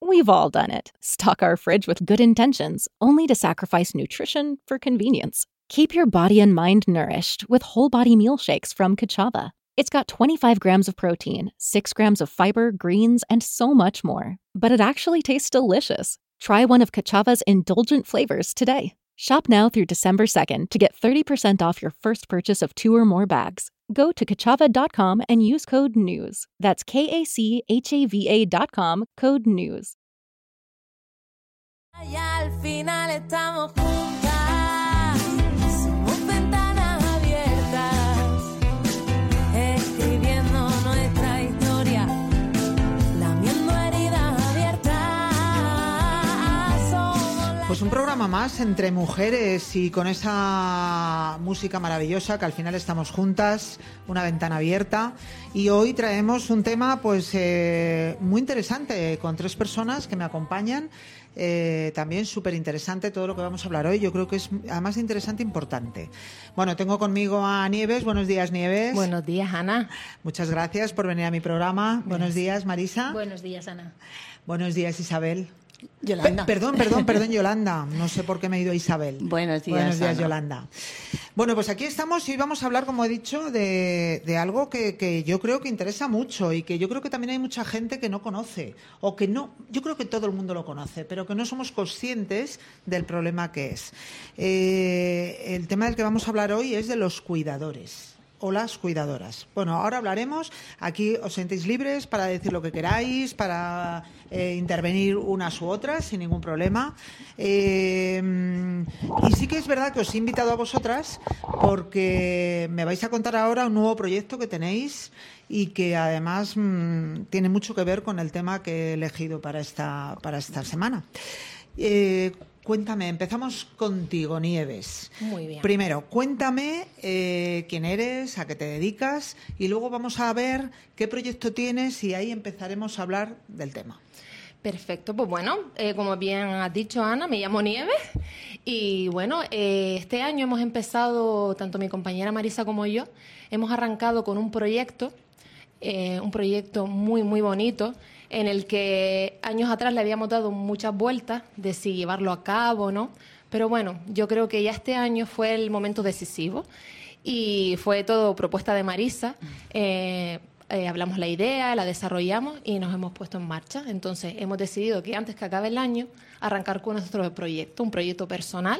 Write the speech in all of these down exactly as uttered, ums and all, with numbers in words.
We've all done it. Stock our fridge with good intentions, only to sacrifice nutrition for convenience. Keep your body and mind nourished with whole body meal shakes from Kachava. It's got twenty-five grams of protein, six grams of fiber, greens, and so much more. But it actually tastes delicious. Try one of Kachava's indulgent flavors today. Shop now through December second to get thirty percent off your first purchase of two or more bags. Go to kachava dot com and use code NEWS. That's K A C H A V A dot com, code NEWS. Ya al final estamos juntas, somos ventanas abiertas, escribiendo nuestra historia, lamiendo heridas abiertas. Somos Pues un programa más entre mujeres y con esa música maravillosa que al final estamos juntas, una ventana abierta. Y hoy traemos un tema pues eh, muy interesante con tres personas que me acompañan. Eh, también súper interesante todo lo que vamos a hablar hoy. Yo creo que es además interesante e importante. Bueno, tengo conmigo a Nieves. Buenos días, Nieves. Buenos días, Ana. Muchas gracias por venir a mi programa. Gracias. Buenos días, Marisa. Buenos días, Ana. Buenos días, Isabel. Yolanda. Pe- perdón, perdón, perdón, Yolanda. No sé por qué me he ido a Isabel. Buenos días, Buenos días, Ana. Yolanda. Bueno, pues aquí estamos y vamos a hablar, como he dicho, de, de algo que, que yo creo que interesa mucho y que yo creo que también hay mucha gente que no conoce o que no, yo creo que todo el mundo lo conoce, pero que no somos conscientes del problema que es. Eh, el tema del que vamos a hablar hoy es de los cuidadores o las cuidadoras. Bueno, ahora hablaremos. Aquí os sentís libres para decir lo que queráis, para eh, intervenir unas u otras sin ningún problema. Eh, y sí que es verdad que os he invitado a vosotras porque me vais a contar ahora un nuevo proyecto que tenéis y que además mmm, tiene mucho que ver con el tema que he elegido para esta, para esta semana. Eh, Cuéntame, empezamos contigo, Nieves. Muy bien. Primero, cuéntame eh, quién eres, a qué te dedicas y luego vamos a ver qué proyecto tienes y ahí empezaremos a hablar del tema. Perfecto, pues bueno, eh, como bien has dicho, Ana, me llamo Nieves y bueno, eh, este año hemos empezado, tanto mi compañera Marisa como yo, hemos arrancado con un proyecto, eh, un proyecto muy, muy bonito, en el que años atrás le habíamos dado muchas vueltas de si llevarlo a cabo o no, pero bueno, yo creo que ya este año fue el momento decisivo y fue todo propuesta de Marisa. Eh, eh, hablamos la idea, la desarrollamos y nos hemos puesto en marcha. Entonces hemos decidido que antes que acabe el año arrancar con nuestro proyecto, un proyecto personal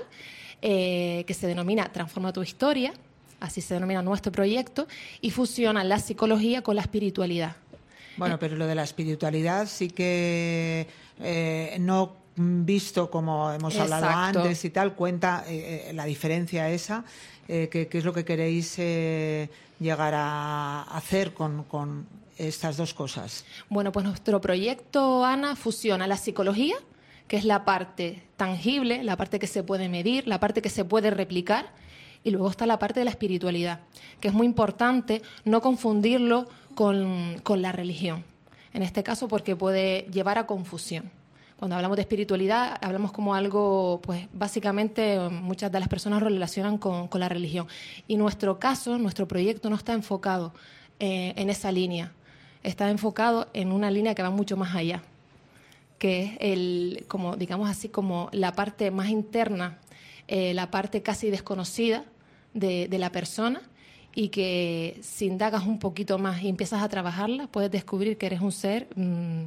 eh, que se denomina Transforma tu Historia, así se denomina nuestro proyecto, y fusiona la psicología con la espiritualidad. Bueno, pero lo de la espiritualidad sí que eh, no visto como hemos hablado Exacto. antes y tal, cuenta eh, la diferencia esa, eh, que, que es lo que queréis eh, llegar a hacer con, con estas dos cosas. Bueno, pues nuestro proyecto, Ana, fusiona la psicología, que es la parte tangible, la parte que se puede medir, la parte que se puede replicar, y luego está la parte de la espiritualidad, que es muy importante no confundirlo con, con la religión. En este caso, porque puede llevar a confusión. Cuando hablamos de espiritualidad, hablamos como algo, pues básicamente muchas de las personas lo relacionan con, con la religión. Y nuestro caso, nuestro proyecto no está enfocado eh, en esa línea. Está enfocado en una línea que va mucho más allá, que es el, como digamos así, como la parte más interna, eh, la parte casi desconocida de, de la persona, y que si indagas un poquito más y empiezas a trabajarla, puedes descubrir que eres un ser, mmm,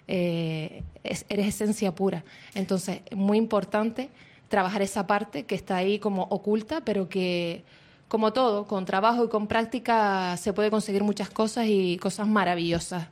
eh, es, eres esencia pura. Entonces, es muy importante trabajar esa parte que está ahí como oculta, pero que, como todo, con trabajo y con práctica se puede conseguir muchas cosas y cosas maravillosas.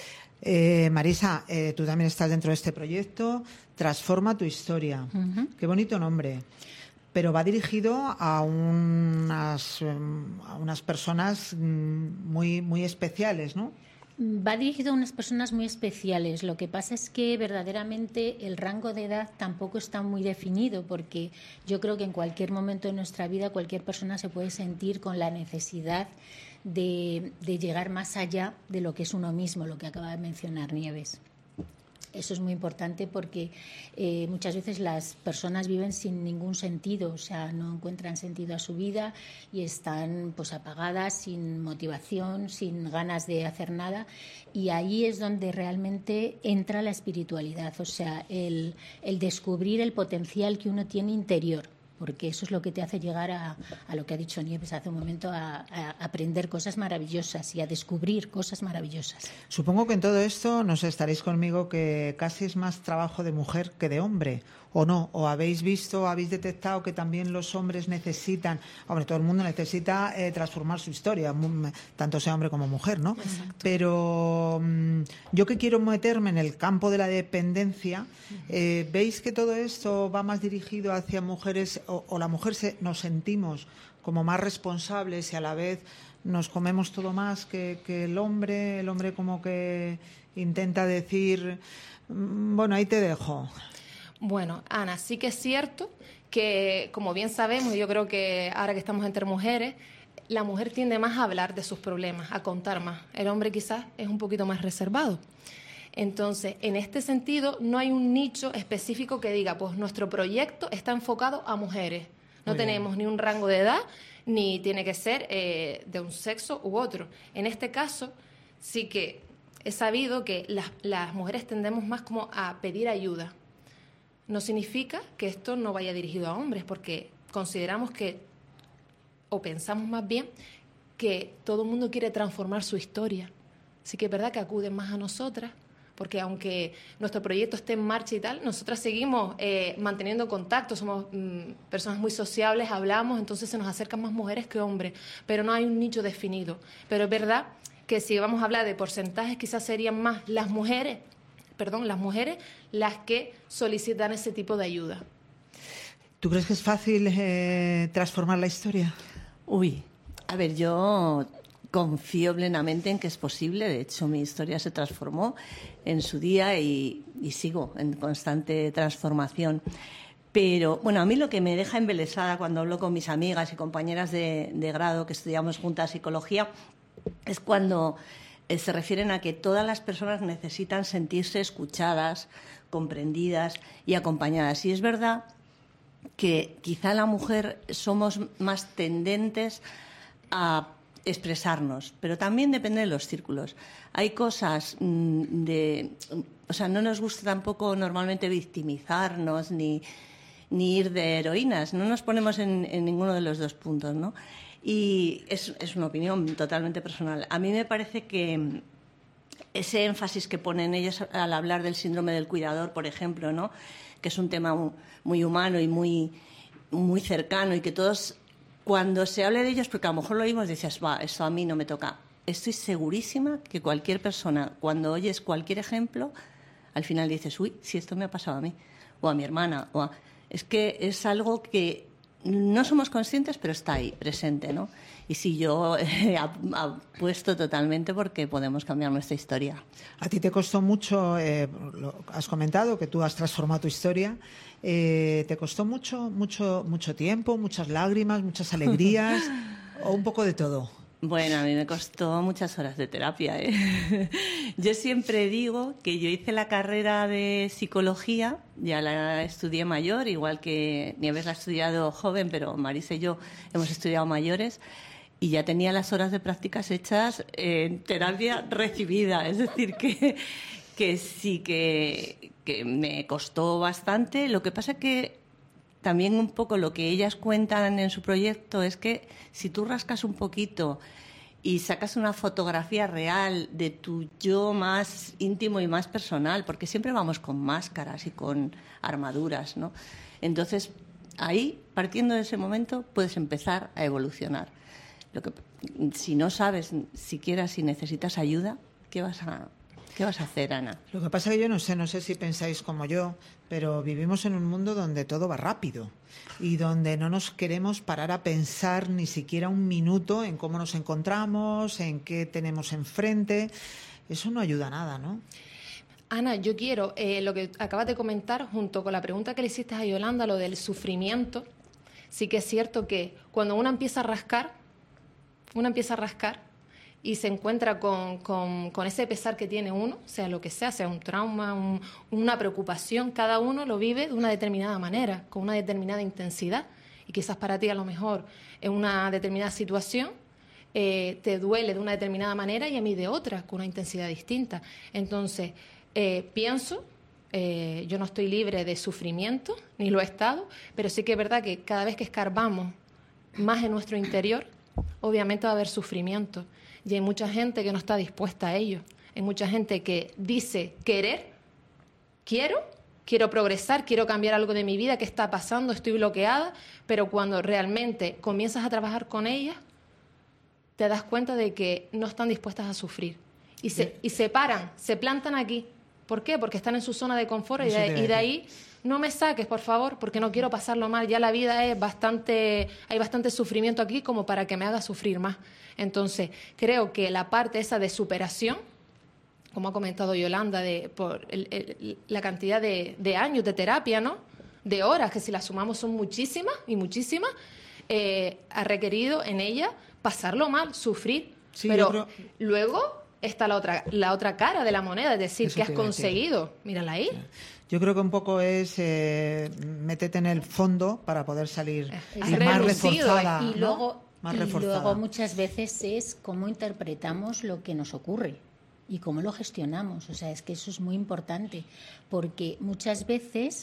Eh, Marisa, eh, tú también estás dentro de este proyecto, Transforma tu Historia. Uh-huh. Qué bonito nombre. Pero va dirigido a unas, a unas personas muy, muy especiales, ¿no? Va dirigido a unas personas muy especiales. Lo que pasa es que verdaderamente el rango de edad tampoco está muy definido, porque yo creo que en cualquier momento de nuestra vida cualquier persona se puede sentir con la necesidad de, de llegar más allá de lo que es uno mismo, lo que acaba de mencionar Nieves. Eso es muy importante porque eh, muchas veces las personas viven sin ningún sentido, o sea, no encuentran sentido a su vida y están pues apagadas, sin motivación, sin ganas de hacer nada, y ahí es donde realmente entra la espiritualidad, o sea, el, el descubrir el potencial que uno tiene interior, porque eso es lo que te hace llegar a, a lo que ha dicho Nieves hace un momento, a, a aprender cosas maravillosas y a descubrir cosas maravillosas. Supongo que en todo esto nos estaréis conmigo que casi es más trabajo de mujer que de hombre, ¿o no? ¿O habéis visto, habéis detectado que también los hombres necesitan, hombre, todo el mundo necesita eh, transformar su historia, tanto sea hombre como mujer, ¿no? Exacto. Pero mmm, yo que quiero meterme en el campo de la dependencia, eh, ¿veis que todo esto va más dirigido hacia mujeres o, o la mujer se, nos sentimos como más responsables y a la vez nos comemos todo más que, que el hombre, el hombre como que intenta decir, mmm, bueno, ahí te dejo? Bueno, Ana, sí que es cierto que, como bien sabemos, yo creo que ahora que estamos entre mujeres, la mujer tiende más a hablar de sus problemas, a contar más. El hombre quizás es un poquito más reservado. Entonces, en este sentido, no hay un nicho específico que diga, pues nuestro proyecto está enfocado a mujeres. No Muy tenemos bien. ni un rango de edad, ni tiene que ser eh, de un sexo u otro. En este caso, sí que he sabido que las, las mujeres tendemos más como a pedir ayuda. No significa que esto no vaya dirigido a hombres, porque consideramos que, o pensamos más bien, que todo el mundo quiere transformar su historia. Así que es verdad que acuden más a nosotras, porque aunque nuestro proyecto esté en marcha y tal, nosotras seguimos eh, manteniendo contacto, somos mm, personas muy sociables, hablamos, entonces se nos acercan más mujeres que hombres, pero no hay un nicho definido. Pero es verdad que si vamos a hablar de porcentajes, quizás serían más las mujeres, perdón, las mujeres las que solicitan ese tipo de ayuda. ¿Tú crees que es fácil eh, transformar la historia? Uy, a ver, yo confío plenamente en que es posible. De hecho, mi historia se transformó en su día y, y sigo en constante transformación. Pero, bueno, a mí lo que me deja embelesada cuando hablo con mis amigas y compañeras de, de grado que estudiamos juntas psicología es cuando se refieren a que todas las personas necesitan sentirse escuchadas, comprendidas y acompañadas. Y es verdad que quizá la mujer somos más tendentes a expresarnos, pero también depende de los círculos. Hay cosas mmm, de... O sea, no nos gusta tampoco normalmente victimizarnos ni, ni ir de heroínas. No nos ponemos en, en ninguno de los dos puntos, ¿no? Y es, es una opinión totalmente personal. A mí me parece que ese énfasis que ponen ellos al hablar del síndrome del cuidador, por ejemplo, ¿no? Que es un tema muy humano y muy, muy cercano y que todos, cuando se hable de ellos, porque a lo mejor lo oímos y dices, va, eso a mí no me toca. Estoy segurísima que cualquier persona, cuando oyes cualquier ejemplo, al final dices, uy, si esto me ha pasado a mí, o a mi hermana, o a... Es que es algo que no somos conscientes, pero está ahí, presente, ¿no? Y sí, yo eh, apuesto totalmente porque podemos cambiar nuestra historia. A ti te costó mucho, eh, lo has comentado que tú has transformado tu historia, eh, ¿te costó mucho, mucho, mucho tiempo, muchas lágrimas, muchas alegrías o un poco de todo? Bueno, a mí me costó muchas horas de terapia, ¿eh? Yo siempre digo que yo hice la carrera de psicología, ya la estudié mayor, igual que Nieves la ha estudiado joven, pero Marisa y yo hemos estudiado mayores, y ya tenía las horas de prácticas hechas en terapia recibida. Es decir, que, que sí que, que me costó bastante. Lo que pasa es que también un poco lo que ellas cuentan en su proyecto es que si tú rascas un poquito y sacas una fotografía real de tu yo más íntimo y más personal, porque siempre vamos con máscaras y con armaduras, ¿no? Entonces, ahí, partiendo de ese momento, puedes empezar a evolucionar. Lo que, si no sabes siquiera si necesitas ayuda, ¿qué vas a ¿Qué vas a hacer, Ana? Lo que pasa es que yo no sé, no sé si pensáis como yo, pero vivimos en un mundo donde todo va rápido y donde no nos queremos parar a pensar ni siquiera un minuto en cómo nos encontramos, en qué tenemos enfrente. Eso no ayuda a nada, ¿no? Ana, yo quiero, eh, lo que acabas de comentar, junto con la pregunta que le hiciste a Yolanda, lo del sufrimiento, sí que es cierto que cuando uno empieza a rascar, uno empieza a rascar, y se encuentra con, con, con ese pesar que tiene uno, sea lo que sea, sea un trauma, un, una preocupación, cada uno lo vive de una determinada manera, con una determinada intensidad. Y quizás para ti a lo mejor en una determinada situación eh, te duele de una determinada manera y a mí de otra, con una intensidad distinta. Entonces, eh, pienso, eh, yo no estoy libre de sufrimiento, ni lo he estado, pero sí que es verdad que cada vez que escarbamos más en nuestro interior, obviamente va a haber sufrimiento. Y hay mucha gente que no está dispuesta a ello. Hay mucha gente que dice querer, quiero, quiero progresar, quiero cambiar algo de mi vida, ¿qué está pasando? Estoy bloqueada, pero cuando realmente comienzas a trabajar con ellas, te das cuenta de que no están dispuestas a sufrir. Y se, y se paran, se plantan aquí. ¿Por qué? Porque están en su zona de confort y de, y de ahí no me saques, por favor, porque no quiero pasarlo mal. Ya la vida es bastante, hay bastante sufrimiento aquí como para que me haga sufrir más. Entonces, creo que la parte esa de superación, como ha comentado Yolanda, de por el, el, la cantidad de, de años de terapia, ¿no? De horas, que si las sumamos son muchísimas y muchísimas, eh, ha requerido en ella pasarlo mal, sufrir. Sí, pero creo... luego está la otra, la otra cara de la moneda, es decir, ¿qué has conseguido? Mírala ahí. Yo creo que un poco es eh, métete en el fondo para poder salir es y más reforzada. Y luego, ¿no? más y reforzada. luego muchas veces es cómo interpretamos lo que nos ocurre y cómo lo gestionamos. O sea, es que eso es muy importante, porque muchas veces,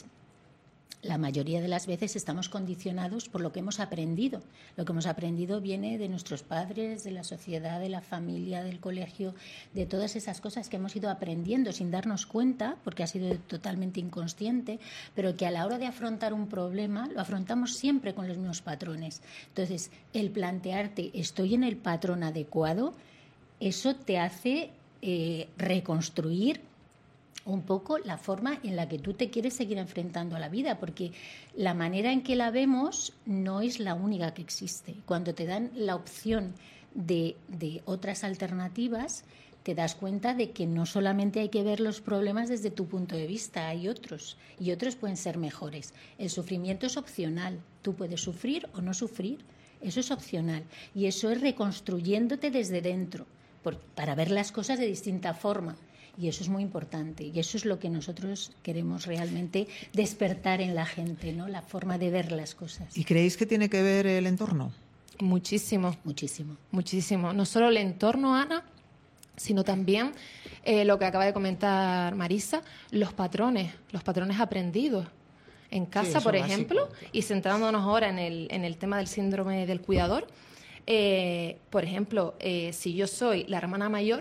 la mayoría de las veces, estamos condicionados por lo que hemos aprendido. Lo que hemos aprendido viene de nuestros padres, de la sociedad, de la familia, del colegio, de todas esas cosas que hemos ido aprendiendo sin darnos cuenta, porque ha sido totalmente inconsciente, pero que a la hora de afrontar un problema lo afrontamos siempre con los mismos patrones. Entonces, el plantearte, ¿estoy en el patrón adecuado? Eso te hace eh, reconstruir un poco la forma en la que tú te quieres seguir enfrentando a la vida, porque la manera en que la vemos no es la única que existe. Cuando te dan la opción de, de otras alternativas, te das cuenta de que no solamente hay que ver los problemas desde tu punto de vista, hay otros, y otros pueden ser mejores. El sufrimiento es opcional, tú puedes sufrir o no sufrir, eso es opcional, y eso es reconstruyéndote desde dentro, por, para ver las cosas de distinta forma. Y eso es muy importante, y eso es lo que nosotros queremos realmente despertar en la gente, ¿no? La forma de ver las cosas. ¿Y creéis que tiene que ver el entorno? Muchísimo. Muchísimo. Muchísimo. No solo el entorno, Ana, sino también eh, lo que acaba de comentar Marisa, los patrones, los patrones aprendidos. En casa, sí, por ejemplo, básico. Y centrándonos ahora en el, en el tema del síndrome del cuidador, eh, por ejemplo, eh, si yo soy la hermana mayor,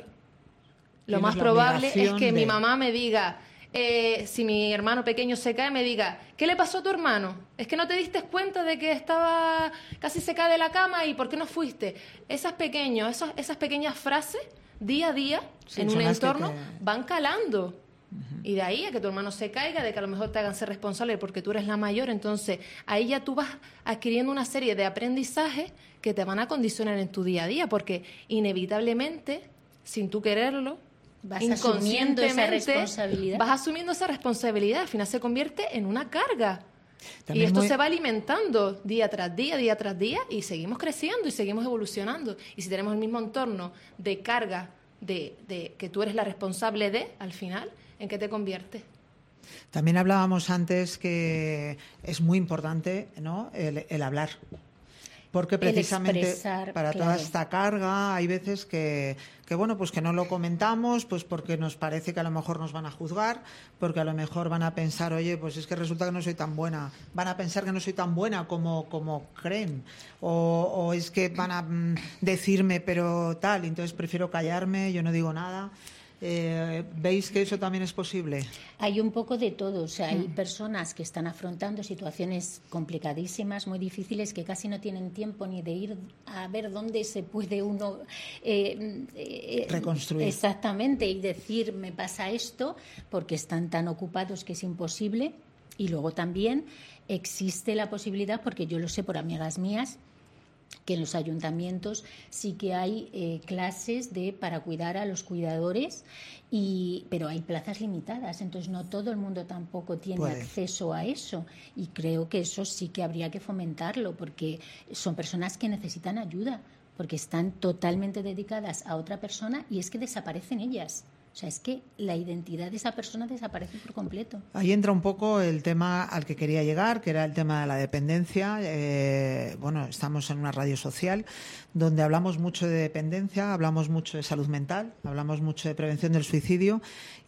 lo más probable es que de... mi mamá me diga, eh, si mi hermano pequeño se cae, me diga, ¿qué le pasó a tu hermano? Es que no te diste cuenta de que estaba casi se cae de la cama y ¿por qué no fuiste? Esas, pequeños, esos, esas pequeñas frases, día a día, sí, en un entorno, te... van calando. Uh-huh. Y de ahí a que tu hermano se caiga, de que a lo mejor te hagan ser responsable porque tú eres la mayor, entonces ahí ya tú vas adquiriendo una serie de aprendizajes que te van a condicionar en tu día a día, porque inevitablemente, sin tú quererlo, vas asumiendo esa responsabilidad. Vas asumiendo esa responsabilidad, al final se convierte en una carga. También y esto muy... se va alimentando día tras día, día tras día, y seguimos creciendo y seguimos evolucionando. Y si tenemos el mismo entorno de carga, de, de que tú eres la responsable de, al final, ¿en qué te conviertes? También hablábamos antes que es muy importante, ¿no?, el, el hablar. Porque precisamente para claro. toda esta carga hay veces que, que, bueno, pues que no lo comentamos, pues porque nos parece que a lo mejor nos van a juzgar, porque a lo mejor van a pensar, oye, pues es que resulta que no soy tan buena, van a pensar que no soy tan buena como, como creen, o, o es que van a mm, decirme pero tal, entonces prefiero callarme, yo no digo nada. Eh, ¿Veis que eso también es posible? Hay un poco de todo, o sea, hay mm. personas que están afrontando situaciones complicadísimas, muy difíciles, que casi no tienen tiempo ni de ir a ver dónde se puede uno eh, eh, reconstruir. Exactamente, y decir, me pasa esto, porque están tan ocupados que es imposible. Y luego también existe la posibilidad, porque yo lo sé por amigas mías, que en los ayuntamientos sí que hay eh, clases de para cuidar a los cuidadores, y pero hay plazas limitadas, entonces no todo el mundo tampoco tiene Puede. acceso a eso, y creo que eso sí que habría que fomentarlo, porque son personas que necesitan ayuda, porque están totalmente dedicadas a otra persona y es que desaparecen ellas. O sea, es que la identidad de esa persona desaparece por completo. Ahí entra un poco el tema al que quería llegar, que era el tema de la dependencia. Eh, bueno, estamos en una radio social donde hablamos mucho de dependencia, hablamos mucho de salud mental, hablamos mucho de prevención del suicidio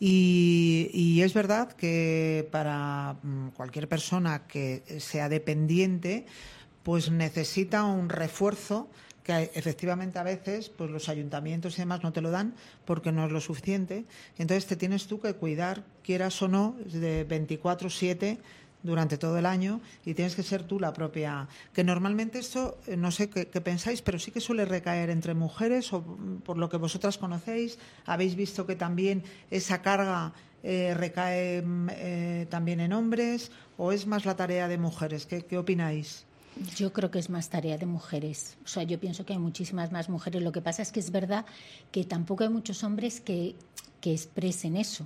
y, y es verdad que para cualquier persona que sea dependiente, pues necesita un refuerzo que efectivamente a veces pues los ayuntamientos y demás no te lo dan porque no es lo suficiente. Entonces te tienes tú que cuidar, quieras o no, de veinticuatro siete durante todo el año y tienes que ser tú la propia. Que normalmente esto, no sé qué, qué pensáis, pero sí que suele recaer entre mujeres o por lo que vosotras conocéis. ¿Habéis visto que también esa carga eh, recae eh, también en hombres o es más la tarea de mujeres? ¿Qué, qué opináis? Yo creo que es más tarea de mujeres. O sea, yo pienso que hay muchísimas más mujeres. Lo que pasa es que es verdad que tampoco hay muchos hombres que, que expresen eso.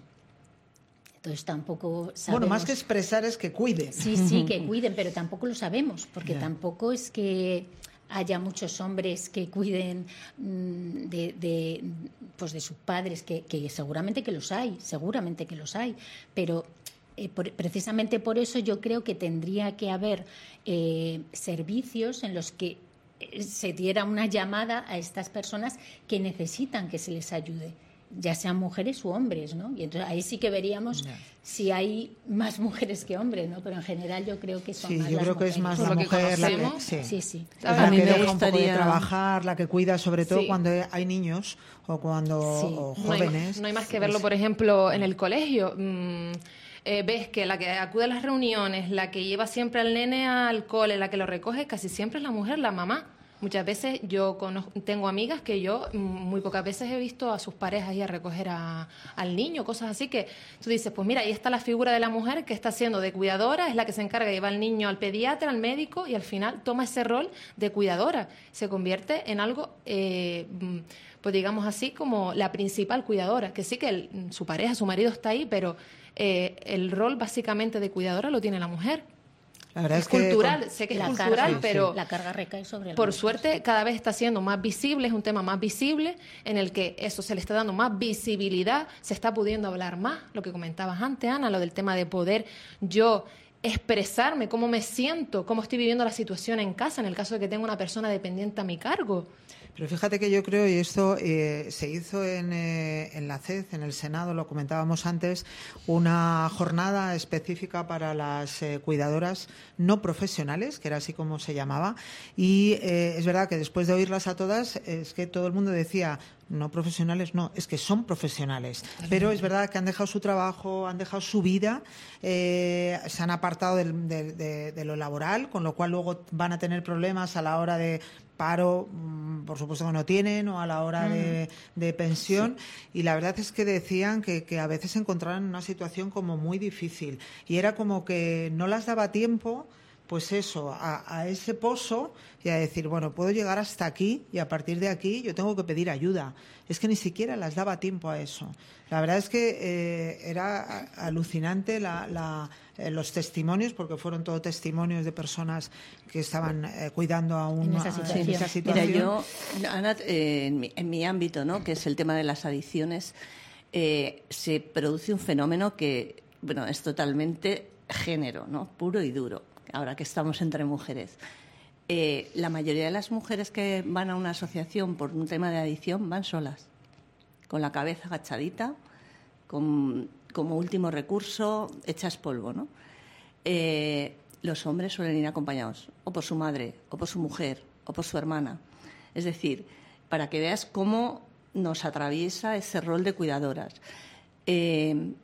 Entonces tampoco sabemos. Bueno, más que expresar es que cuiden. Sí, sí, que cuiden, pero tampoco lo sabemos, porque Ya. tampoco es que haya muchos hombres que cuiden mm, de, de, pues de sus padres, que, que seguramente que los hay, seguramente que los hay, pero eh, por, precisamente por eso yo creo que tendría que haber eh, servicios en los que se diera una llamada a estas personas que necesitan que se les ayude, ya sean mujeres u hombres, ¿no? Y entonces ahí sí que veríamos Ya. si hay más mujeres que hombres, ¿no? Pero en general yo creo que son Sí, más yo las creo que es mujeres. más Por la lo que mujer la que, conocemos. sí, Sí, sí. es A la mí que me deja un poco de gustaría- trabajar, la que cuida, sobre todo Sí. cuando hay niños o cuando Sí. o No hay, jóvenes. no hay más que verlo, por ejemplo, en el colegio. Mm, eh, ves que la que acude a las reuniones, la que lleva siempre al nene al cole, la que lo recoge, casi siempre es la mujer, la mamá. Muchas veces yo conozco, tengo amigas que yo mm, muy pocas veces he visto a sus parejas ir a recoger a, al niño, cosas así que tú dices, pues mira, ahí está la figura de la mujer que está siendo de cuidadora, es la que se encarga de llevar al niño al pediatra, al médico y al final toma ese rol de cuidadora. Se convierte en algo, eh, mm, pues digamos así, como la principal cuidadora, que sí que el- su pareja, su marido está ahí, pero eh, el rol básicamente de cuidadora lo tiene la mujer. La verdad Es es, que cultural, sé que es La cultural, carga, pero la carga recae sobre el por hombre. suerte cada vez está siendo más visible, es un tema más visible en el que eso se le está dando más visibilidad, se está pudiendo hablar más, lo que comentabas antes, Ana, lo del tema de poder yo expresarme, cómo me siento, cómo estoy viviendo la situación en casa, en el caso de que tenga una persona dependiente a mi cargo. Pero fíjate que yo creo, y esto eh, se hizo en, eh, en la C E D, en el Senado, lo comentábamos antes, una jornada específica para las eh, cuidadoras no profesionales, que era así como se llamaba, y eh, es verdad que después de oírlas a todas, es que todo el mundo decía, no profesionales, no, es que son profesionales, pero es verdad que han dejado su trabajo, han dejado su vida, eh, se han apartado del- de, de- de lo laboral, con lo cual luego van a tener problemas a la hora de paro, mm, por supuesto que no tienen, o a la hora de, de pensión, y la verdad es que decían que, que a veces se encontraban en una situación como muy difícil, y era como que no las daba tiempo, pues eso, a, a ese pozo y a decir, bueno, puedo llegar hasta aquí y a partir de aquí yo tengo que pedir ayuda. Es que ni siquiera las daba tiempo a eso. La verdad es que eh, era alucinante la, la, eh, los testimonios, porque fueron todo testimonios de personas que estaban eh, cuidando a una, En esa situación. en esa Mira, situación. yo, Ana, eh, en, mi, en mi ámbito, ¿no?, que es el tema de las adicciones, eh, se produce un fenómeno que, bueno, es totalmente género, ¿no?, puro y duro, ahora que estamos entre mujeres. Eh, la mayoría de las mujeres que van a una asociación por un tema de adicción van solas, con la cabeza agachadita, con, como último recurso, hechas polvo, ¿no? Eh, los hombres suelen ir acompañados o por su madre, o por su mujer, o por su hermana. Es decir, para que veas cómo nos atraviesa ese rol de cuidadoras. Eh,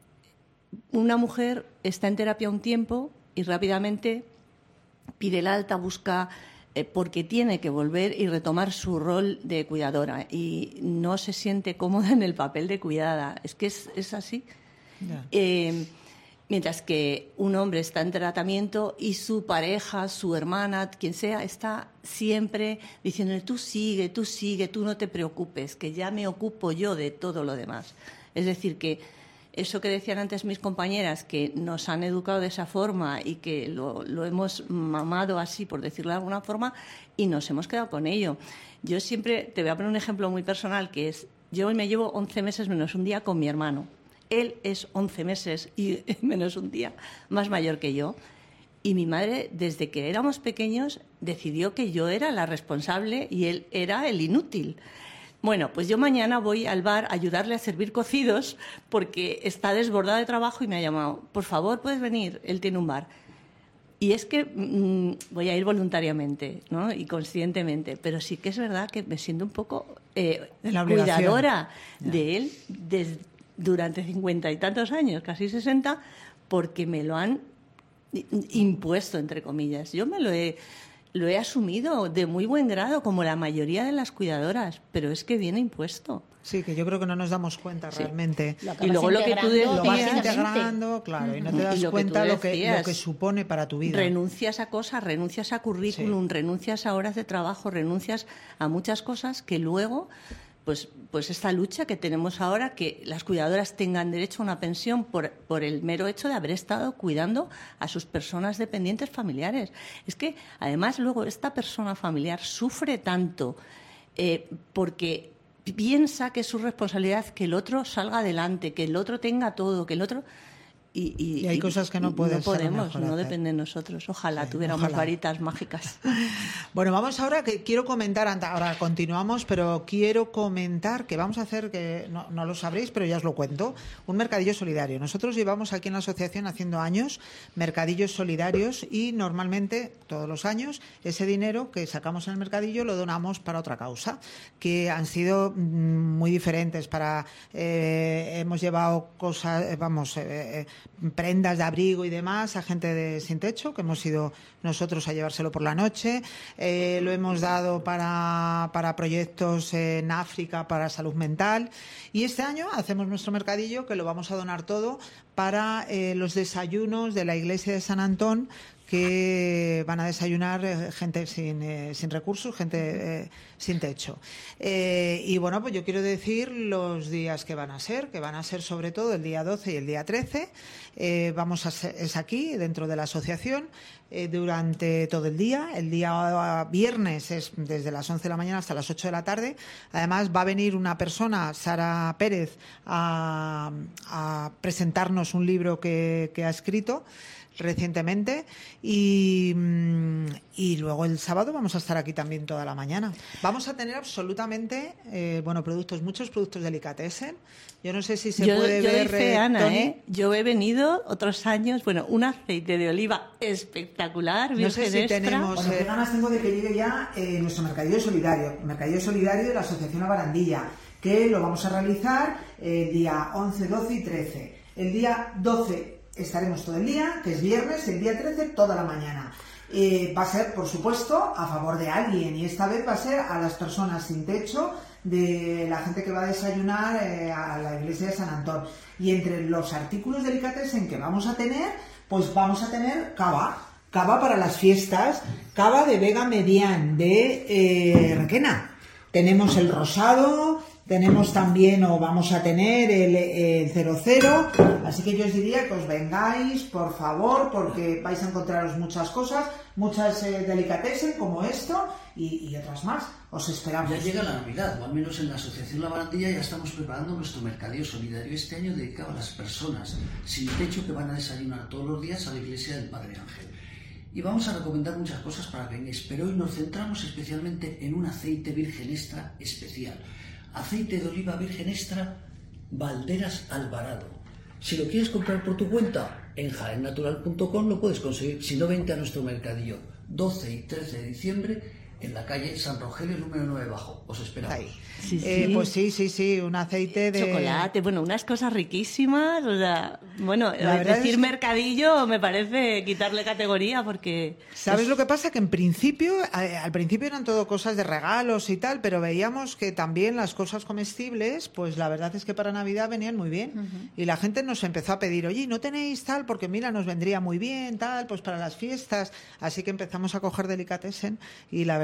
una mujer está en terapia un tiempo y rápidamente pide el alta, busca, eh, porque tiene que volver y retomar su rol de cuidadora y no se siente cómoda en el papel de cuidada. Es que es, es así. Ya. Eh, mientras que un hombre está en tratamiento y su pareja, su hermana, quien sea, está siempre diciéndole, tú sigue, tú sigue, tú no te preocupes, que ya me ocupo yo de todo lo demás. Es decir, que eso que decían antes mis compañeras, que nos han educado de esa forma y que lo, lo hemos mamado así, por decirlo de alguna forma, y nos hemos quedado con ello. Yo siempre te voy a poner un ejemplo muy personal, que es, yo me llevo once meses menos un día con mi hermano. Él es once meses y menos un día más mayor que yo. Y mi madre, desde que éramos pequeños, decidió que yo era la responsable y él era el inútil. Bueno, pues yo mañana voy al bar a ayudarle a servir cocidos porque está desbordada de trabajo y me ha llamado. Por favor, ¿puedes venir? Él tiene un bar. Y es que mmm, voy a ir voluntariamente, ¿no? Y conscientemente. Pero sí que es verdad que me siento un poco eh, cuidadora yeah. de él desde, durante cincuenta y tantos años, casi sesenta, porque me lo han impuesto, entre comillas. Yo me lo he... Lo he asumido de muy buen grado, como la mayoría de las cuidadoras, pero es que viene impuesto. Sí, que yo creo que no nos damos cuenta sí. realmente. Y luego lo que tú decías, lo vas integrando, claro, y no te das lo cuenta lo que, lo que supone para tu vida. Renuncias a cosas, renuncias a currículum, sí. renuncias a horas de trabajo, renuncias a muchas cosas que luego... Pues, pues esta lucha que tenemos ahora, que las cuidadoras tengan derecho a una pensión por, por el mero hecho de haber estado cuidando a sus personas dependientes familiares. Es que, además, luego esta persona familiar sufre tanto eh, porque piensa que es su responsabilidad que el otro salga adelante, que el otro tenga todo, que el otro... Y, y, y hay cosas que no, pueden no podemos, no depende de nosotros. Ojalá sí, tuviéramos ojalá. varitas mágicas. Bueno, vamos ahora que quiero comentar, ahora continuamos, pero quiero comentar que vamos a hacer, que no, no lo sabréis, pero ya os lo cuento, un mercadillo solidario. Nosotros llevamos aquí en la asociación haciendo años mercadillos solidarios y normalmente todos los años ese dinero que sacamos en el mercadillo lo donamos para otra causa, que han sido muy diferentes. Para eh, hemos llevado cosas, vamos... Eh, prendas de abrigo y demás a gente de sin techo, que hemos ido nosotros a llevárselo por la noche. Eh, lo hemos dado para, para proyectos en África, para salud mental. Y este año hacemos nuestro mercadillo, que lo vamos a donar todo para eh, los desayunos de la iglesia de San Antón, que van a desayunar eh, gente sin, eh, sin recursos, gente eh, sin techo. Eh, y bueno, pues yo quiero decir los días que van a ser, que van a ser sobre todo el día doce y el día trece. Eh, vamos a ser, es aquí, dentro de la asociación, eh, durante todo el día. El día viernes es desde las once de la mañana hasta las ocho de la tarde. Además, va a venir una persona, Sara Pérez, a, a presentarnos un libro que, que ha escrito recientemente y, y luego el sábado vamos a estar aquí también toda la mañana. Vamos a tener absolutamente eh, bueno, productos, muchos productos delicatessen. Yo no sé si se yo, puede yo ver, doy fe, eh, Ana, Tony. ¿eh? Yo he venido otros años, bueno, un aceite de oliva espectacular, no sé si extra. tenemos... Bueno, qué ganas tengo de que llegue ya eh, nuestro mercadillo solidario, mercadillo solidario de la Asociación La Barandilla, que lo vamos a realizar el eh, día once, doce y trece. El día doce estaremos todo el día, que es viernes, el día trece toda la mañana. Eh, va a ser, por supuesto, a favor de alguien, y esta vez va a ser a las personas sin techo, de la gente que va a desayunar eh, a la iglesia de San Antón. Y entre los artículos delicatessen que vamos a tener, pues vamos a tener cava, cava para las fiestas, cava de Vega Medián, de eh, Requena. Tenemos el rosado, tenemos también, o vamos a tener, el, el cero cero, así que yo os diría que os vengáis, por favor, porque vais a encontraros muchas cosas, muchas eh, delicatessen como esto y, y otras más. Os esperamos. Ya llega la Navidad, o al menos en la Asociación La Barandilla ya estamos preparando nuestro mercadillo solidario este año dedicado a las personas sin techo que van a desayunar todos los días a la iglesia del Padre Ángel. Y vamos a recomendar muchas cosas para que vengáis, pero hoy nos centramos especialmente en un aceite virgen extra especial. Aceite de oliva virgen extra Valderas Alvarado. Si lo quieres comprar por tu cuenta, en jaén natural punto com lo puedes conseguir. Si no, vente a nuestro mercadillo doce y trece de diciembre en la calle San Rogelio número nueve bajo. Os esperamos. Ahí. Sí, sí. Eh, pues sí, sí, sí, un aceite de... Chocolate, bueno, unas cosas riquísimas, o sea, bueno, La verdad decir es que- mercadillo me parece quitarle categoría porque... ¿Sabes es- lo que pasa? Que en principio, eh, al principio eran todo cosas de regalos y tal, pero veíamos que también las cosas comestibles, pues la verdad es que para Navidad venían muy bien. Uh-huh. Y la gente nos empezó a pedir, oye, ¿no tenéis tal? Porque mira, nos vendría muy bien, tal, pues para las fiestas. Así que empezamos a coger delicatessen y la verdad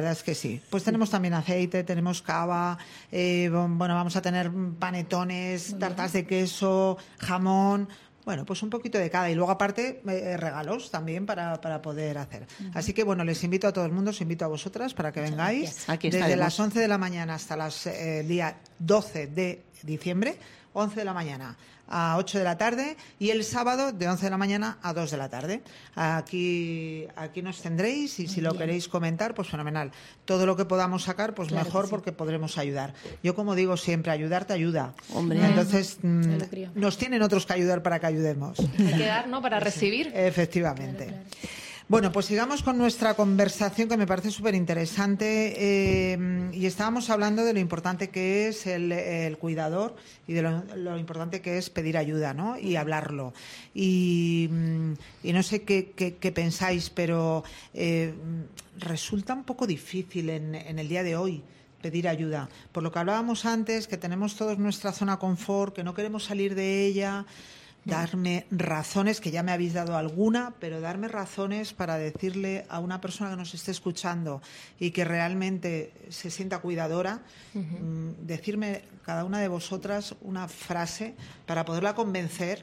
verdad es que sí. Pues tenemos también aceite, tenemos cava, eh, bueno, vamos a tener panetones, tartas de queso, jamón. Bueno, pues un poquito de cada. Y luego, aparte, eh, regalos también para, para poder hacer. Uh-huh. Así que, bueno, les invito a todo el mundo, os invito a vosotras para que Muchas vengáis. Aquí desde estaremos. las once de la mañana hasta las, eh, el día doce de diciembre, once de la mañana a ocho de la tarde, y el sábado de once de la mañana a dos de la tarde. Aquí, aquí nos tendréis, y Muy si lo bien. queréis comentar, pues fenomenal. Todo lo que podamos sacar, pues claro mejor, sí. porque podremos ayudar. Yo, como digo siempre, ayudar te ayuda. Hombre. Entonces, mmm, nos tienen otros que ayudar para que ayudemos. Hay que dar, ¿no?, para recibir. Efectivamente. Claro, claro. Bueno, pues sigamos con nuestra conversación, que me parece súper interesante, eh, y estábamos hablando de lo importante que es el, el cuidador y de lo, lo importante que es pedir ayuda, ¿no?, y hablarlo. Y, y no sé qué, qué, qué pensáis, pero eh, resulta un poco difícil en, en el día de hoy pedir ayuda. Por lo que hablábamos antes, que tenemos todos nuestra zona confort, que no queremos salir de ella. Darme razones, que ya me habéis dado alguna, pero darme razones para decirle a una persona que nos esté escuchando y que realmente se sienta cuidadora, uh-huh. decirme cada una de vosotras una frase para poderla convencer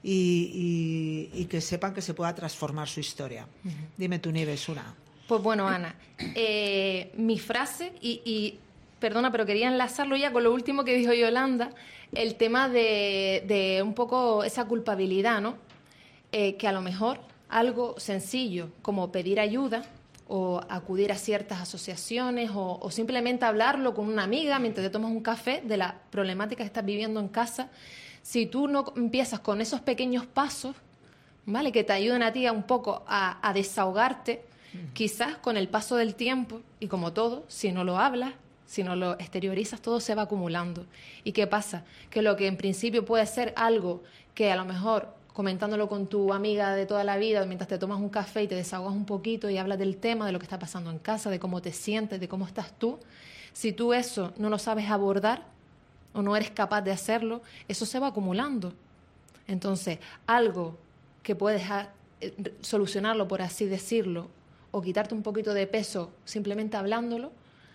y, y, y que sepan que se pueda transformar su historia. Uh-huh. Dime tú, Nieves, una. Pues bueno, Ana, eh, mi frase, y, y perdona, pero quería enlazarlo ya con lo último que dijo Yolanda, el tema de, de un poco esa culpabilidad, ¿no? Eh, que a lo mejor algo sencillo como pedir ayuda o acudir a ciertas asociaciones o, o simplemente hablarlo con una amiga mientras te tomas un café de la problemática que estás viviendo en casa, si tú no empiezas con esos pequeños pasos, ¿vale?, que te ayuden a ti a un poco a, a desahogarte, uh-huh. quizás con el paso del tiempo, y como todo, si no lo hablas, si no lo exteriorizas, todo se va acumulando. ¿Y qué pasa? Que lo que en principio puede ser algo que a lo mejor comentándolo con tu amiga de toda la vida, mientras te tomas un café y te desahogas un poquito y hablas del tema, de lo que está pasando en casa, de cómo te sientes, de cómo estás tú, si tú eso no lo sabes abordar o no eres capaz de hacerlo, eso se va acumulando. Entonces, algo que puedes solucionarlo, por así decirlo, o quitarte un poquito de peso simplemente hablándolo,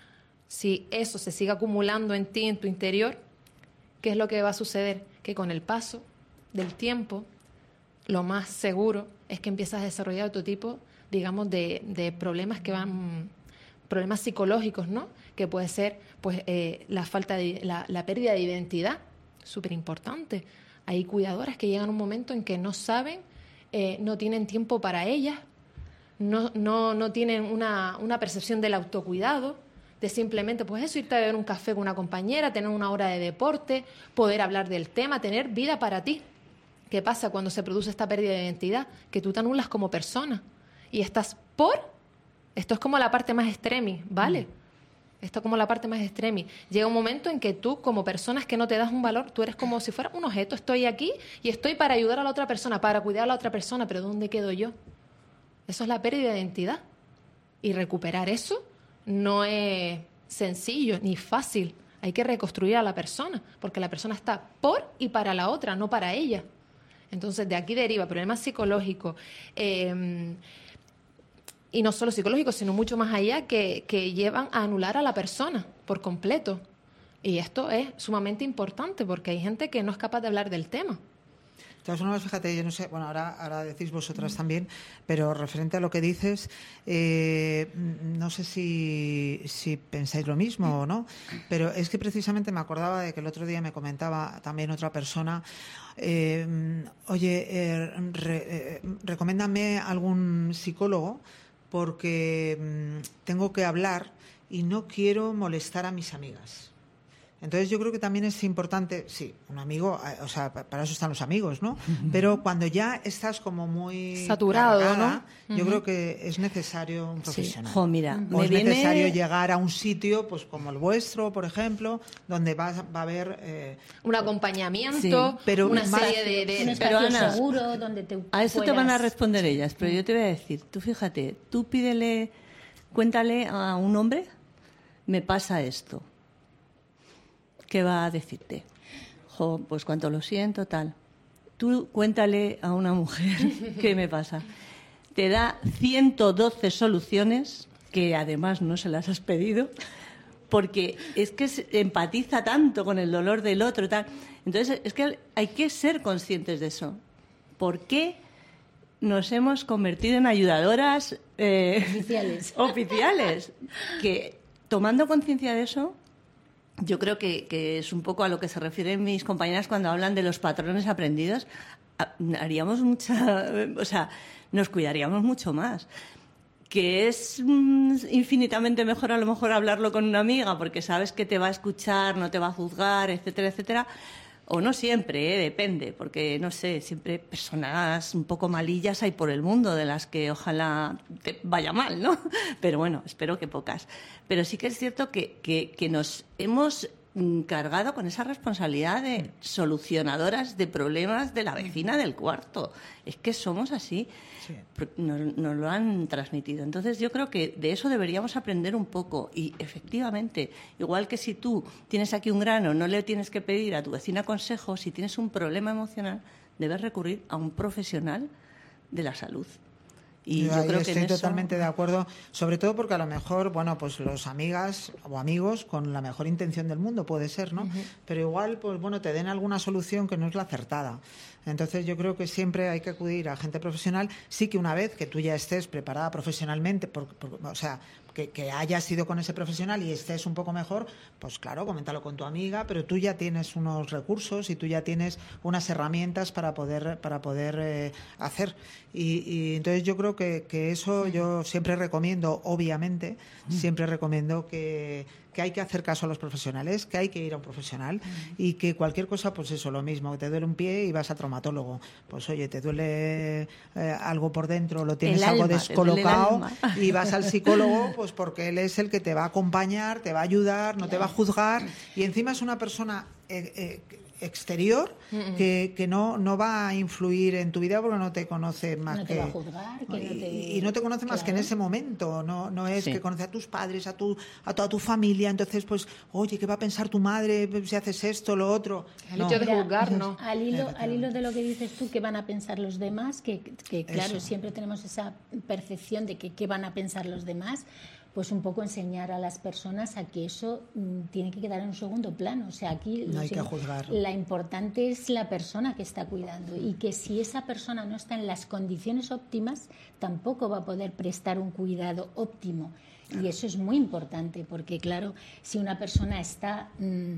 si eso se sigue acumulando en ti, en tu interior, ¿qué es lo que va a suceder? Que con el paso del tiempo, lo más seguro es que empiezas a desarrollar otro tipo, digamos, de, de problemas que van, problemas psicológicos, ¿no? Que puede ser, pues, eh, la falta de, la, la pérdida de identidad, súper importante. Hay cuidadoras que llegan a un momento en que no saben, eh, no tienen tiempo para ellas, no, no, no tienen una, una percepción del autocuidado, de simplemente, pues eso, irte a beber un café con una compañera, tener una hora de deporte, poder hablar del tema, tener vida para ti. ¿Qué pasa cuando se produce esta pérdida de identidad? Que tú te anulas como persona y estás por... Esto es como la parte más extremi, ¿vale? Mm. Esto es como la parte más extremi. Llega un momento en que tú, como persona, es que no te das un valor, tú eres como si fuera un objeto, estoy aquí y estoy para ayudar a la otra persona, para cuidar a la otra persona, pero ¿dónde quedo yo? Eso es la pérdida de identidad. Y recuperar eso no es sencillo ni fácil. Hay que reconstruir a la persona, porque la persona está por y para la otra, no para ella. Entonces, de aquí deriva problemas psicológicos, eh, y no solo psicológicos, sino mucho más allá, que, que llevan a anular a la persona por completo. Y esto es sumamente importante, porque hay gente que no es capaz de hablar del tema. De todas formas, fíjate, yo no sé, bueno, ahora, ahora decís vosotras también, pero referente a lo que dices, eh, no sé si, si pensáis lo mismo o no, pero es que precisamente me acordaba de que el otro día me comentaba también otra persona, eh, oye, eh, re, eh, recomiéndame algún psicólogo porque mm, tengo que hablar y no quiero molestar a mis amigas. Entonces yo creo que también es importante, sí, un amigo, o sea, para eso están los amigos, ¿no? Uh-huh. Pero cuando ya estás como muy saturado, cargada, ¿no? Yo uh-huh. creo que es necesario un profesional. Sí. Jo, mira, o me es viene... necesario llegar a un sitio, pues como el vuestro, por ejemplo, donde va, va a haber eh, un acompañamiento, sí, pero una más, serie de, de... un espacio pero, Ana, seguro donde te a eso puedas... te van a responder ellas, pero yo te voy a decir, tú fíjate, tú pídele, cuéntale a un hombre, me pasa esto. ¿Qué va a decirte? Jo, pues cuánto lo siento, tal. Tú cuéntale a una mujer qué me pasa. Te da ciento doce soluciones que además no se las has pedido, porque es que se empatiza tanto con el dolor del otro. Tal. Entonces, es que hay que ser conscientes de eso. ¿Por qué nos hemos convertido en ayudadoras eh, Oficiales. oficiales? Que tomando conciencia de eso, yo creo que, que es un poco a lo que se refieren mis compañeras cuando hablan de los patrones aprendidos. Haríamos mucha... O sea, nos cuidaríamos mucho más. Que es mm, infinitamente mejor a lo mejor hablarlo con una amiga porque sabes que te va a escuchar, no te va a juzgar, etcétera, etcétera. O no siempre, ¿eh? Depende, porque, no sé, siempre personas un poco malillas hay por el mundo de las que ojalá te vaya mal, ¿no? Pero bueno, espero que pocas. Pero sí que es cierto que, que, que nos hemos cargado con esa responsabilidad de solucionadoras de problemas de la vecina del cuarto. Es que somos así. Sí. Nos, nos lo han transmitido. Entonces yo creo que de eso deberíamos aprender un poco. Y efectivamente, igual que si tú tienes aquí un grano, no le tienes que pedir a tu vecina consejo. Si tienes un problema emocional, debes recurrir a un profesional de la salud. Y yo, yo creo que estoy en eso... totalmente de acuerdo, sobre todo porque a lo mejor, bueno, pues los amigas o amigos con la mejor intención del mundo puede ser, ¿no? Uh-huh. Pero igual, pues bueno, te den alguna solución que no es la acertada. Entonces yo creo que siempre hay que acudir a gente profesional. Sí que una vez que tú ya estés preparada profesionalmente, por, por, o sea, que, que hayas ido con ese profesional y estés un poco mejor, pues claro, coméntalo con tu amiga, pero tú ya tienes unos recursos y tú ya tienes unas herramientas para poder para poder eh, hacer. Y, y entonces yo creo que, que eso yo siempre recomiendo, obviamente, siempre recomiendo que que hay que hacer caso a los profesionales, que hay que ir a un profesional uh-huh. y que cualquier cosa, pues eso, lo mismo, que te duele un pie y vas a traumatólogo. Pues oye, te duele eh, algo por dentro, lo tienes el algo alma, descolocado y vas al psicólogo, pues porque él es el que te va a acompañar, te va a ayudar, no te va a juzgar y encima es una persona eh, eh, exterior uh-uh. que, que no, no va a influir en tu vida porque no te conoce más no que... te va a juzgar. Que y, no te... y no te conoce más claro. que en ese momento. No, no es sí. que conoce a tus padres, a tu a toda tu familia. Entonces, pues, oye, ¿qué va a pensar tu madre si haces esto, lo otro? El hecho no. de juzgar, ¿no? Al hilo, al hilo de lo que dices tú, ¿qué van a pensar los demás? Que, que claro, Eso. siempre tenemos esa percepción de que qué van a pensar los demás. Pues un poco enseñar a las personas a que eso mm, tiene que quedar en un segundo plano. O sea, aquí no hay que juzgar. La importante es la persona que está cuidando y que si esa persona no está en las condiciones óptimas, tampoco va a poder prestar un cuidado óptimo. Claro. Y eso es muy importante porque, claro, si una persona está... Mmm,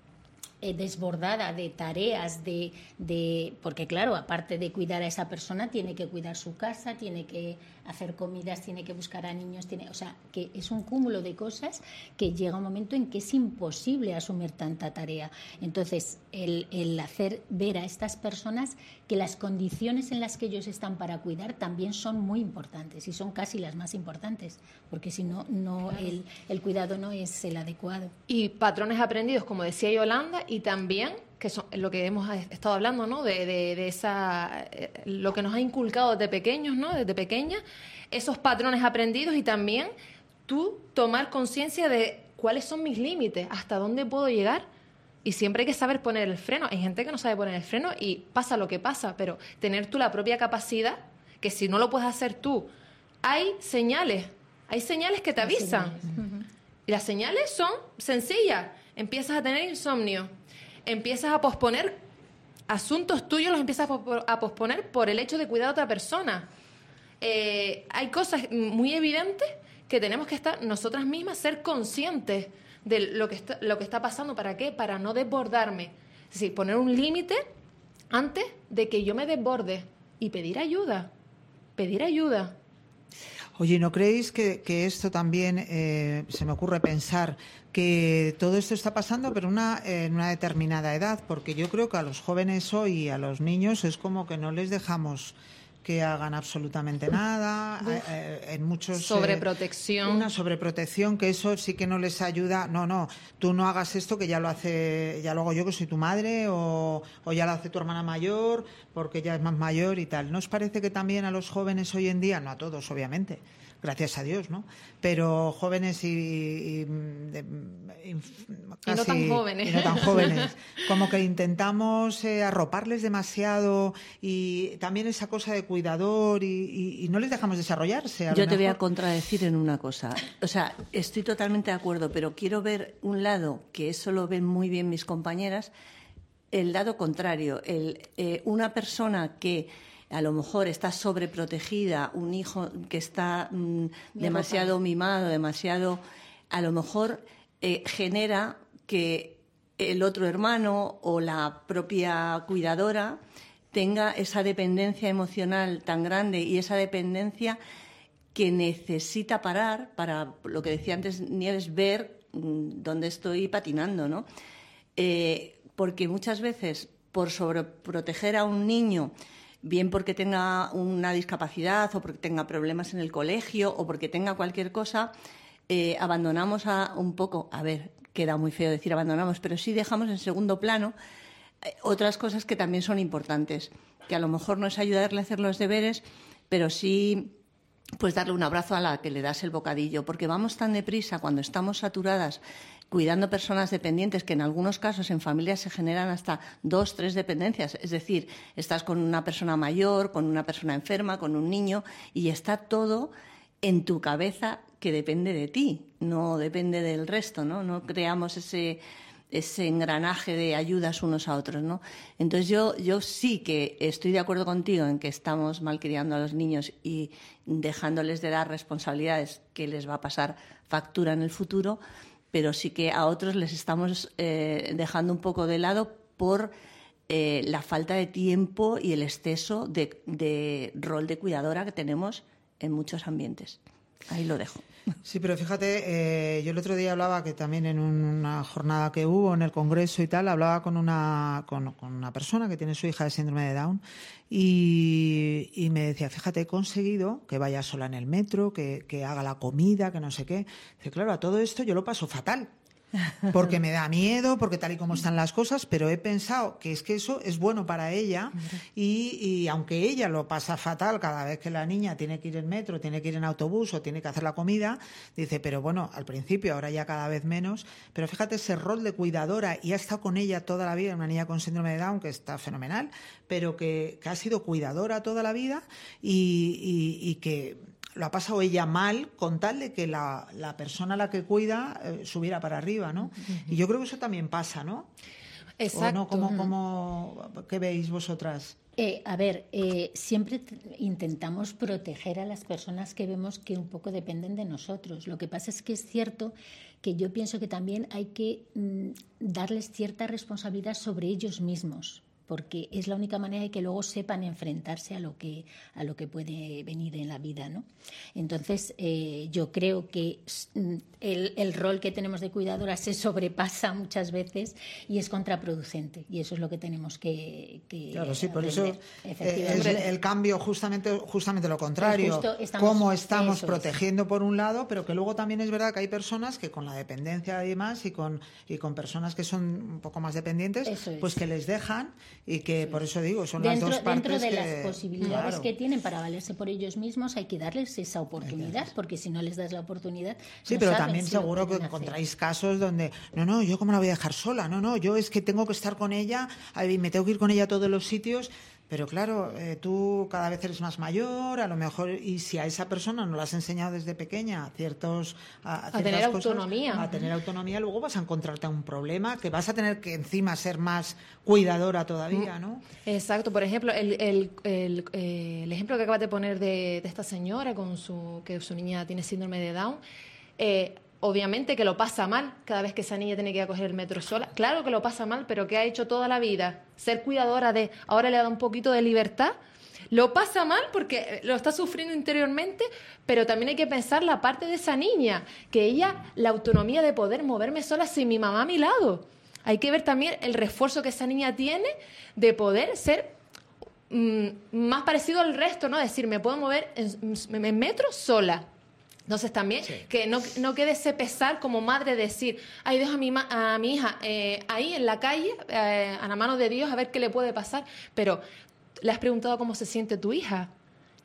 Eh, desbordada de tareas, de, de porque claro, aparte de cuidar a esa persona, tiene que cuidar su casa, tiene que hacer comidas, tiene que buscar a niños, tiene, o sea, que es un cúmulo de cosas que llega un momento en que es imposible asumir tanta tarea. Entonces, el, el hacer ver a estas personas que las condiciones en las que ellos están para cuidar también son muy importantes y son casi las más importantes, porque si no, no claro. el, el cuidado no es el adecuado. Y patrones aprendidos, como decía Yolanda, y también, que son lo que hemos estado hablando, ¿no? De, de, de esa, eh, lo que nos ha inculcado desde pequeños, ¿no? Desde pequeña, esos patrones aprendidos y también tú tomar conciencia de cuáles son mis límites, hasta dónde puedo llegar. Y siempre hay que saber poner el freno. Hay gente que no sabe poner el freno y pasa lo que pasa, pero tener tú la propia capacidad, que si no lo puedes hacer tú, hay señales, hay señales que te avisan. Uh-huh. Y las señales son sencillas. Empiezas a tener insomnio, empiezas a posponer asuntos tuyos, los empiezas a posponer por el hecho de cuidar a otra persona. Eh, hay cosas muy evidentes que tenemos que estar nosotras mismas, ser conscientes de lo que está, lo que está pasando. ¿Para qué? Para no desbordarme. Es decir, poner un límite antes de que yo me desborde y pedir ayuda. Pedir ayuda. Oye, ¿no creéis que, que esto también, eh, se me ocurre pensar que todo esto está pasando pero una, eh, en una determinada edad? Porque yo creo que a los jóvenes hoy, a los niños, es como que no les dejamos que hagan absolutamente nada, eh, en muchos... Sobreprotección. Eh, una sobreprotección, que eso sí que no les ayuda. No, no, tú no hagas esto que ya lo hace, ya lo hago yo que soy tu madre, o, o ya lo hace tu hermana mayor, porque ya es más mayor y tal. ¿No os parece que también a los jóvenes hoy en día, no a todos obviamente, gracias a Dios, ¿no? Pero jóvenes y, y, de, y casi, y no tan jóvenes. Y no tan jóvenes. Como que intentamos eh, arroparles demasiado y también esa cosa de cuidador y, y, y no les dejamos desarrollarse. A Yo lo te voy a mejor. contradecir en una cosa. O sea, estoy totalmente de acuerdo, pero quiero ver un lado, que eso lo ven muy bien mis compañeras, el lado contrario. El, eh, una persona que a lo mejor está sobreprotegida, un hijo que está mmm, demasiado mimado, demasiado, a lo mejor eh, genera que el otro hermano o la propia cuidadora tenga esa dependencia emocional tan grande y esa dependencia que necesita parar para, lo que decía antes Nieves, ver mmm, dónde estoy patinando, ¿no? Eh, porque muchas veces, por sobreproteger a un niño, bien porque tenga una discapacidad o porque tenga problemas en el colegio o porque tenga cualquier cosa, eh, abandonamos a un poco, a ver, queda muy feo decir abandonamos, pero sí dejamos en segundo plano eh, otras cosas que también son importantes, que a lo mejor no es ayudarle a hacer los deberes, pero sí pues darle un abrazo a la que le das el bocadillo, porque vamos tan deprisa cuando estamos saturadas cuidando personas dependientes, que en algunos casos en familias se generan hasta dos, tres dependencias. Es decir, estás con una persona mayor, con una persona enferma, con un niño, y está todo en tu cabeza que depende de ti, no depende del resto, ¿no? No creamos ese, ese engranaje de ayudas unos a otros, ¿no? Entonces yo, yo sí que estoy de acuerdo contigo en que estamos malcriando a los niños y dejándoles de dar responsabilidades que les va a pasar factura en el futuro, pero sí que a otros les estamos eh, dejando un poco de lado por eh, la falta de tiempo y el exceso de, de rol de cuidadora que tenemos en muchos ambientes. Ahí lo dejo. Sí, pero fíjate, eh, yo el otro día hablaba que también en una jornada que hubo en el Congreso y tal, hablaba con una, con, con una persona que tiene su hija de síndrome de Down y, y me decía, fíjate, he conseguido que vaya sola en el metro, que, que haga la comida, que no sé qué. Dice, claro, a todo esto yo lo paso fatal. Porque me da miedo, porque tal y como están las cosas, pero he pensado que es que eso es bueno para ella y, y aunque ella lo pasa fatal cada vez que la niña tiene que ir en metro, tiene que ir en autobús o tiene que hacer la comida, dice, pero bueno, al principio, ahora ya cada vez menos, pero fíjate ese rol de cuidadora y ha estado con ella toda la vida, una niña con síndrome de Down que está fenomenal, pero que, que ha sido cuidadora toda la vida y, y, y que lo ha pasado ella mal con tal de que la, la persona a la que cuida eh, subiera para arriba, ¿no? Uh-huh. Y yo creo que eso también pasa, ¿no? Exacto. ¿O no? ¿Cómo, cómo, ¿Qué veis vosotras? Eh, a ver, eh, siempre t- intentamos proteger a las personas que vemos que un poco dependen de nosotros. Lo que pasa es que es cierto que yo pienso que también hay que mm, darles cierta responsabilidad sobre ellos mismos, porque es la única manera de que luego sepan enfrentarse a lo que a lo que puede venir en la vida, ¿no? Entonces, eh, yo creo que el, el rol que tenemos de cuidadora se sobrepasa muchas veces y es contraproducente, y eso es lo que tenemos que, que claro, sí, por aprender, eso eh, es el cambio justamente justamente lo contrario, pues estamos, cómo estamos eso protegiendo es. por un lado, pero que luego también es verdad que hay personas que con la dependencia y demás y con y con personas que son un poco más dependientes, pues que les dejan. Y que por eso digo, son dentro, las dos partes dentro de que, las posibilidades claro. que tienen para valerse por ellos mismos, hay que darles esa oportunidad, porque si no les das la oportunidad, sí, no pero saben también si seguro que encontráis casos donde no, no, yo cómo la voy a dejar sola, no, no, yo es que tengo que estar con ella y me tengo que ir con ella a todos los sitios. Pero claro, eh, tú cada vez eres más mayor, a lo mejor, y si a esa persona no la has enseñado desde pequeña a ciertos a, a tener cosas, autonomía, a tener autonomía, luego vas a encontrarte un problema que vas a tener que encima ser más cuidadora todavía, ¿no? Exacto. Por ejemplo, el, el, el, eh, el ejemplo que acabas de poner de, de esta señora con su que su niña tiene síndrome de Down. Eh, Obviamente que lo pasa mal cada vez que esa niña tiene que ir a coger el metro sola. Claro que lo pasa mal, pero que ha hecho toda la vida ser cuidadora de... Ahora le da un poquito de libertad. Lo pasa mal porque lo está sufriendo interiormente, pero también hay que pensar la parte de esa niña, que ella, la autonomía de poder moverme sola sin mi mamá a mi lado. Hay que ver también el refuerzo que esa niña tiene de poder ser mmm, más parecido al resto, ¿no? Es decir, me puedo mover en, en metro sola. Entonces también sí. que no, no quede ese pesar como madre de decir, ay, dejo a mi, ma- a mi hija eh, ahí en la calle, eh, a la mano de Dios, a ver qué le puede pasar. Pero, ¿le has preguntado cómo se siente tu hija?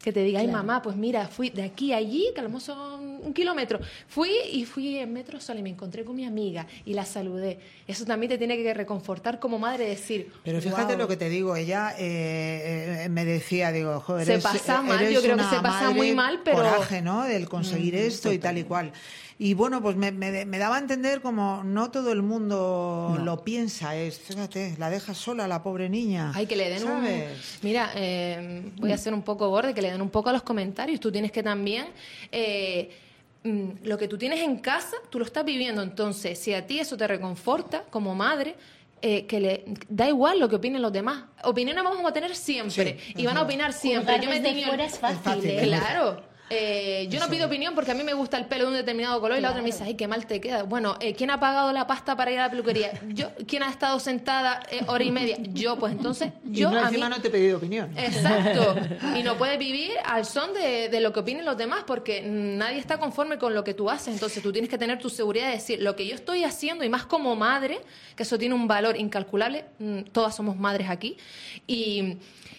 Que te diga, ay, Claro. mamá, pues mira, fui de aquí a allí, que a lo mejor son un kilómetro. Fui y fui en metro sola y me encontré con mi amiga y la saludé. Eso también te tiene que reconfortar como madre, decir... Pero fíjate "Guau". lo que te digo, ella eh, eh, me decía, digo, joder, Se eres- pasa mal, eres yo creo que una se pasa madre muy mal, pero- coraje, ¿no? Del conseguir esto y tal y cual. Y bueno, pues me, me, me daba a entender como no todo el mundo lo piensa, es, fíjate, la dejas sola la pobre niña. Ay, que le den un... ¿sabes? Mira, eh, voy a ser un poco borde, que le den un poco a los comentarios. Tú tienes que también... eh, mm, lo que tú tienes en casa, tú lo estás viviendo. Entonces, si a ti eso te reconforta como madre... eh, que le da igual lo que opinen los demás. Opiniones vamos a tener siempre. Sí, y van a opinar siempre. Juzgar Yo me he desde tenido- fuera es fácil, fácil, ¿eh? Claro. Eh, yo no pido opinión porque a mí me gusta el pelo de un determinado color y la otra me dice, ay, qué mal te queda. Bueno, eh, ¿quién ha pagado la pasta para ir a la peluquería? Yo. ¿Quién ha estado sentada eh, hora y media? Yo, pues entonces, yo y no, a encima mí... no te he pedido opinión. Exacto. Y no puedes vivir al son de, de lo que opinen los demás porque nadie está conforme con lo que tú haces. Entonces tú tienes que tener tu seguridad de decir lo que yo estoy haciendo y más como madre, que eso tiene un valor incalculable. mm, Todas somos madres aquí. Y...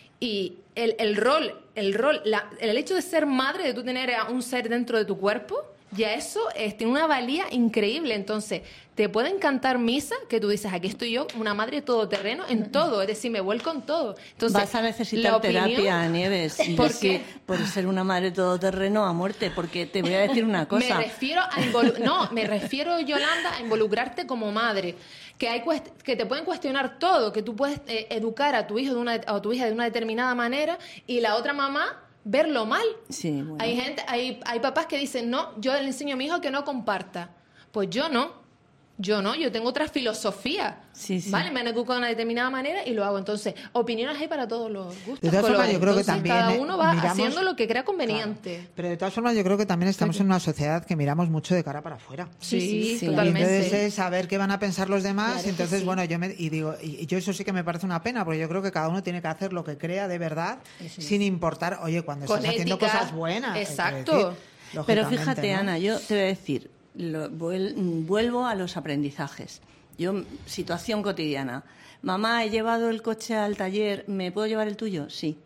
Y el, el rol, el rol, la- el hecho de ser madre, de tú tener a un ser dentro de tu cuerpo, ya eso eh, tiene una valía increíble. Entonces, te puede encantar misa, que tú dices, aquí estoy yo, una madre todoterreno en todo, es decir, me vuelco en todo. Entonces, Vas a necesitar la opinión- terapia, Nieves. Y ¿Por es qué? que por ser una madre todoterreno a muerte, porque te voy a decir una cosa. Me refiero a involu- no, me refiero, Yolanda, a involucrarte como madre. Que hay cuest- que te pueden cuestionar todo, que tú puedes eh, educar a tu hijo de una a tu hija de una determinada manera y la otra mamá verlo mal. Sí, bueno. Hay gente, hay, hay papás que dicen, no, yo le enseño a mi hijo que no comparta. Pues yo no. Yo no, yo tengo otra filosofía. Sí, sí. ¿Vale? Me han educado de una determinada manera y lo hago. Entonces, opiniones hay para todos los gustos. De todas formas, colores. yo creo que Entonces, también, cada eh, uno va miramos- haciendo lo que crea conveniente. Claro. Pero de todas formas, yo creo que también estamos en una sociedad que miramos mucho de cara para afuera. Sí, sí, sí. Y totalmente. entonces es saber qué van a pensar los demás. Claro y que entonces, sí. bueno, yo me, y digo, y yo eso sí que me parece una pena, porque yo creo que cada uno tiene que hacer lo que crea de verdad, sin importar, oye, cuando Con estás haciendo ética. cosas buenas. hay que Exacto. decir, Pero lógicamente, fíjate, ¿no? Ana, yo te voy a decir, lo- vuel- vuelvo a los aprendizajes. Yo, situación cotidiana. Mamá, he llevado el coche al taller, ¿me puedo llevar el tuyo? Sí.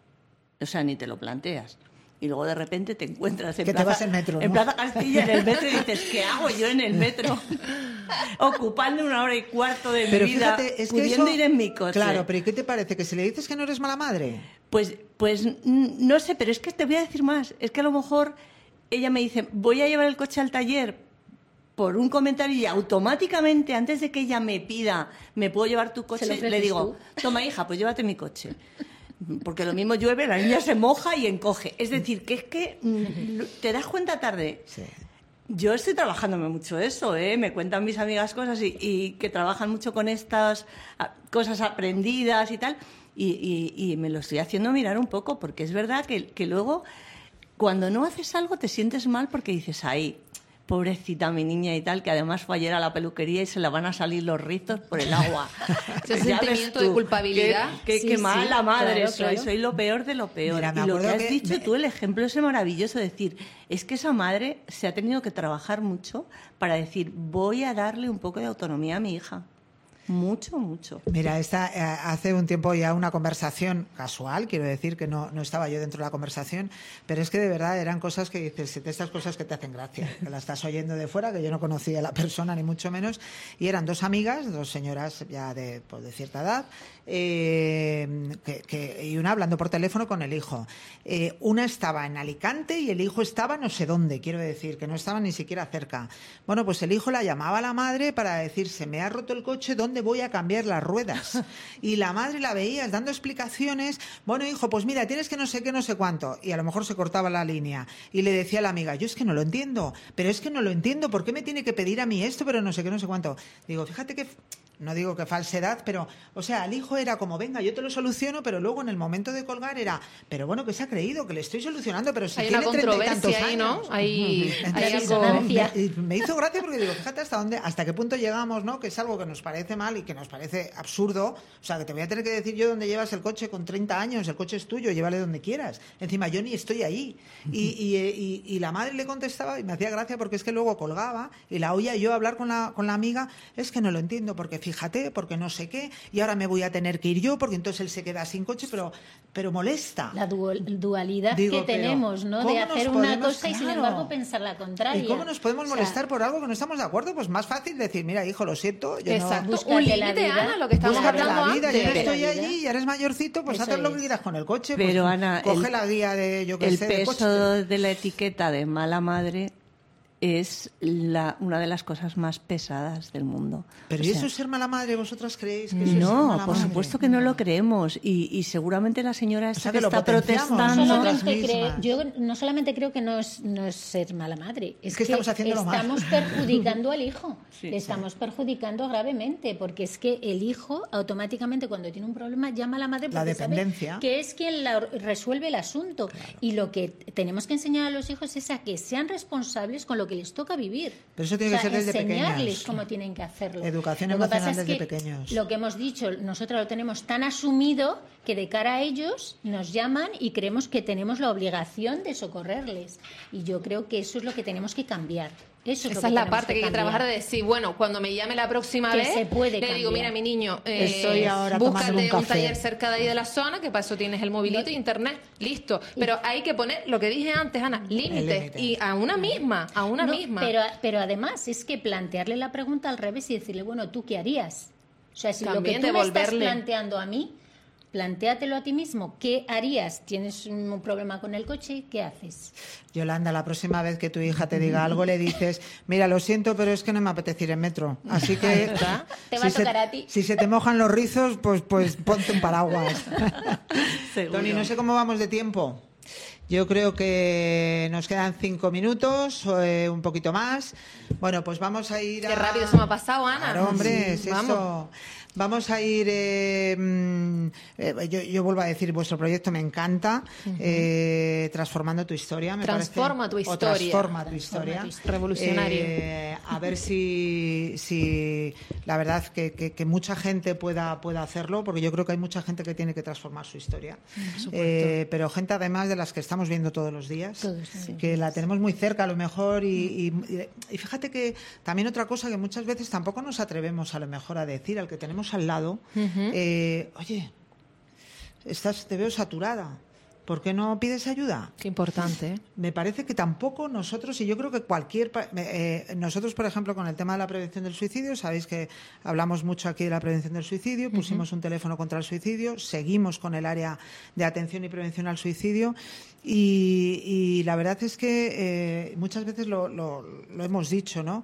O sea, ni te lo planteas. Y luego de repente te encuentras en, Que te Plaza, vas en metro, en ¿no? Plaza Castilla, en el metro, y dices, ¿qué hago yo en el metro? Ocupando una hora y cuarto de mi Pero vida, fíjate, es que pudiendo eso- ir en mi coche. Claro, pero ¿y qué te parece? ¿Que si le dices que no eres mala madre? Pues, pues mm, no sé, pero es que te voy a decir más. Es que a lo mejor ella me dice, voy a llevar el coche al taller por un comentario y automáticamente, antes de que ella me pida, ¿me puedo llevar tu ¿Se lo coche? ofreces Le digo, toma hija, pues llévate mi coche. Porque lo mismo llueve, la niña se moja y encoge. Es decir, que es que mm, lo- te das cuenta tarde. Sí. Yo estoy trabajándome mucho eso, ¿eh? Me cuentan mis amigas cosas y, y que trabajan mucho con estas ah, cosas aprendidas y tal, y, y- y me lo estoy haciendo mirar un poco, porque es verdad que, que luego, cuando no haces algo, te sientes mal porque dices, ay, pobrecita mi niña y tal, que además fue ayer a la peluquería y se le van a salir los rizos por el agua. Ese Ya ves sentimiento tú, de culpabilidad. Qué, qué- Sí, qué sí, mala madre claro, soy, claro. soy lo peor de lo peor. Mira, me y lo que acuerdo has que dicho me- tú, el ejemplo ese maravilloso, decir, es que esa madre se ha tenido que trabajar mucho para decir, voy a darle un poco de autonomía a mi hija. Mucho, mucho. Mira, esta, eh, hace un tiempo ya una conversación casual, quiero decir que no, no estaba yo dentro de la conversación, pero es que de verdad eran cosas que dices, de estas cosas que te hacen gracia, que la estás oyendo de fuera, que yo no conocía a la persona ni mucho menos, y eran dos amigas, dos señoras ya de, pues, de cierta edad, eh, que, que- y una hablando por teléfono con el hijo. Eh, una estaba en Alicante y el hijo estaba no sé dónde, quiero decir, que no estaba ni siquiera cerca. Bueno, pues el hijo la llamaba a la madre para decir, se me ha roto el coche, ¿dónde voy a cambiar las ruedas? Y la madre la veías dando explicaciones, bueno, hijo, pues mira, tienes que no sé qué, no sé cuánto, y a lo mejor se cortaba la línea. Y le decía a la amiga, yo es que no lo entiendo, pero es que no lo entiendo, ¿por qué me tiene que pedir a mí esto, pero no sé qué, no sé cuánto? Digo, fíjate que... No digo que falsedad, pero, o sea, el hijo era como, venga, yo te lo soluciono, pero luego en el momento de colgar era, pero bueno, que se ha creído, que le estoy solucionando, pero si Hay tiene una treinta y tantos controversia ahí, ¿no? años. Hay, Entonces, hay eso algo... no decía. me, y me hizo gracia porque digo, fíjate hasta dónde, hasta qué punto llegamos, ¿no? Que es algo que nos parece mal y que nos parece absurdo. O sea, que te voy a tener que decir yo dónde llevas el coche con treinta años, el coche es tuyo, llévale donde quieras. Encima, yo ni estoy ahí. Y, y, y, y la madre le contestaba y me hacía gracia porque es que luego colgaba y la oía yo hablar con la, con la amiga, es que no lo entiendo, porque fíjate, porque no sé qué, y ahora me voy a tener que ir yo, porque entonces él se queda sin coche, pero, pero molesta. La dual- dualidad Digo, que pero, tenemos, ¿no? ¿cómo De nos hacer una podemos- cosa y sin claro. embargo pensar la contraria. ¿Y cómo nos podemos O sea, molestar por algo que no estamos de acuerdo? Pues más fácil decir, mira, hijo, lo siento, yo Exacto. Búscate Un la límite, vida. Ana, lo que no... estamos Búscate hablando la vida, antes. yo no Búscate estoy la vida. allí y eres mayorcito, pues Eso haz lo que es. quieras con el coche. Pero, pues, Ana, coge el- la guía de, yo qué El sé, de peso coche. de la etiqueta de mala madre es la, una de las cosas más pesadas del mundo. Pero O ¿y sea, eso es ser mala madre? ¿Vosotras creéis que eso es ser no, mala por madre? supuesto que no lo creemos. Y, y seguramente la señora esta sea, que que lo está potenciamos No protestando... nosotras solamente creo, mismas. yo no solamente creo que no es, no es ser mala madre, es, Es que estamos haciéndolo mal. estamos perjudicando al hijo, Sí, le estamos perjudicando gravemente, porque es que el hijo automáticamente cuando tiene un problema llama a la madre La porque sabe dependencia. que es quien la- resuelve el asunto. Y lo que tenemos que enseñar a los hijos es a que sean responsables con lo que les toca vivir. Pero eso tiene que ser desde enseñarles pequeños. cómo tienen que hacerlo. Educación Lo que emocional pasa es desde que pequeños. Lo que hemos dicho, nosotros lo tenemos tan asumido que de cara a ellos nos llaman y creemos que tenemos la obligación de socorrerles. Y yo creo que eso es lo que tenemos que cambiar. Eso es lo Esa es la tenemos parte que hay que cambiar. trabajar de decir, bueno, cuando me llame la próxima Que vez, se puede le digo, cambiar. mira, mi niño, eh, Estoy ahora búscate tomándome un un, café. taller cerca de ahí de la zona, que para eso tienes el mobilito, internet, listo. Pero hay que poner, lo que dije antes, Ana, límites. límite. Y a una misma, a una No, misma. Pero, pero además es que plantearle la pregunta al revés y decirle, bueno, ¿tú qué harías? O sea, si También lo que tú me estás devolverle. planteando a mí, plantéatelo a ti mismo. ¿Qué harías? ¿Tienes un problema con el coche? ¿Qué haces? Yolanda, la próxima vez que tu hija te diga algo, le dices, mira, lo siento, pero es que no me apetece ir en metro. Así que está. Te va a se, tocar a ti. si se te mojan los rizos, pues, pues ponte un paraguas. Seguro. Tony, no sé cómo vamos de tiempo. Yo creo que nos quedan cinco minutos, o, eh, un poquito más. Bueno, pues vamos a ir a... Qué rápido se me ha pasado, Ana. Claro, hombre, Sí, es vamos. esto. Vamos a ir, eh, mm, eh, yo, yo vuelvo a decir, vuestro proyecto me encanta, eh, transformando tu historia. Me Transforma parece, tu o historia. transforma tu historia. tu historia. Revolucionario. Eh, a ver si, si la verdad que, que, que mucha gente pueda, pueda hacerlo, porque yo creo que hay mucha gente que tiene que transformar su historia. Eh, pero gente además de las que estamos viendo todos los días, Todos los días. que la tenemos muy cerca a lo mejor y, y, y fíjate que también otra cosa que muchas veces tampoco nos atrevemos a lo mejor a decir al que tenemos al lado, eh, oye, estás, te veo saturada, ¿por qué no pides ayuda? Qué importante, ¿eh? Me parece que tampoco nosotros, y yo creo que cualquier... pa- eh, nosotros, por ejemplo, con el tema de la prevención del suicidio, sabéis que hablamos mucho aquí de la prevención del suicidio, pusimos un teléfono contra el suicidio, seguimos con el área de atención y prevención al suicidio, y, y la verdad es que eh, muchas veces lo, lo, lo hemos dicho, ¿no?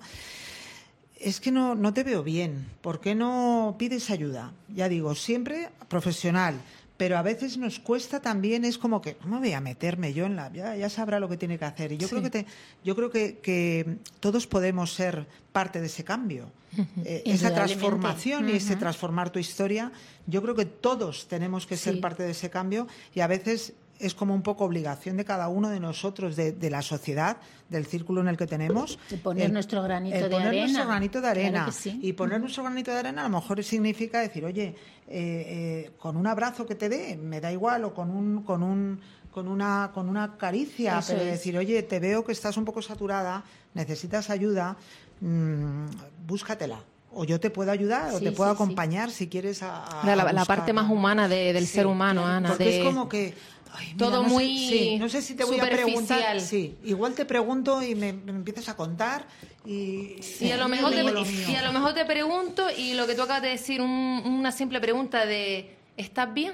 Es que no, no te veo bien. ¿Por qué no pides ayuda? Ya digo, siempre profesional. Pero a veces nos cuesta también, es como que no me voy a meterme yo en la... Ya, ya sabrá lo que tiene que hacer. Y yo Sí. creo que te, yo creo que, que todos podemos ser parte de ese cambio. Eh, esa Indudablemente. transformación y ese transformar tu historia. Yo creo que todos tenemos que ser Sí. parte de ese cambio y a veces es como un poco obligación de cada uno de nosotros, de, de la sociedad, del círculo en el que tenemos. De poner el- nuestro granito el de poner arena. nuestro granito de Claro arena. que sí. Y poner nuestro granito de arena a lo mejor significa decir, oye, eh, eh, con un abrazo que te dé, me da igual, o con un, con un, con una, con una caricia, Eso pero es. decir, oye, te veo que estás un poco saturada, necesitas ayuda, mm, búscatela. O yo te puedo ayudar, o Sí, te puedo sí, sí. acompañar si quieres a, a- La, la- a la buscar, parte más ¿no? humana de- del Sí, ser humano, claro, Ana. Porque de- es como que... ay, mira, Todo no sé- muy sí, no sé si te voy a preguntar. superficial. Sí, igual te pregunto y me, me empiezas a contar y... Y a lo mejor te, digo lo mío. y a lo mejor te pregunto, y lo que tú acabas de decir, un- una simple pregunta de ¿estás bien?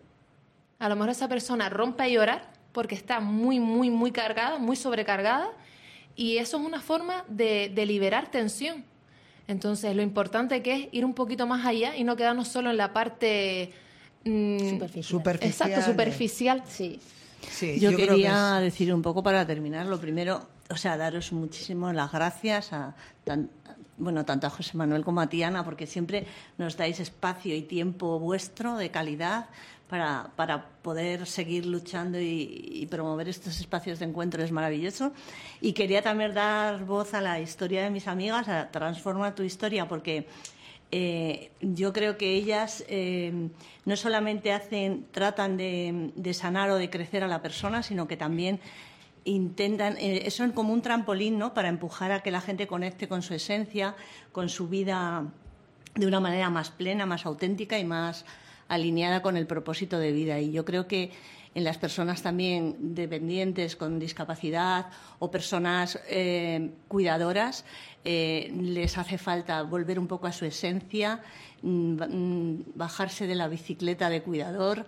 A lo mejor esa persona rompe a llorar porque está muy, muy, muy cargada, muy sobrecargada, y eso es una forma de, de liberar tensión. Entonces, lo importante que es ir un poquito más allá y no quedarnos solo en la parte... mm, Superficial. Superficial. exacto, superficial. Sí. Sí, Yo, creo que quería es- decir un poco para terminar, lo primero, o sea, daros muchísimas las gracias a, tan- bueno, tanto a José Manuel como a ti, Ana, porque siempre nos dais espacio y tiempo vuestro de calidad para, para poder seguir luchando y, y promover estos espacios de encuentro, es maravilloso. Y quería también dar voz a la historia de mis amigas, a Transforma tu historia, porque eh, yo creo que ellas eh, no solamente hacen, tratan de, de sanar o de crecer a la persona, sino que también intentan, eh, son como un trampolín, ¿no?, para empujar a que la gente conecte con su esencia, con su vida de una manera más plena, más auténtica y más alineada con el propósito de vida. Y yo creo que en las personas también dependientes con discapacidad o personas eh, cuidadoras eh, les hace falta volver un poco a su esencia, bajarse de la bicicleta de cuidador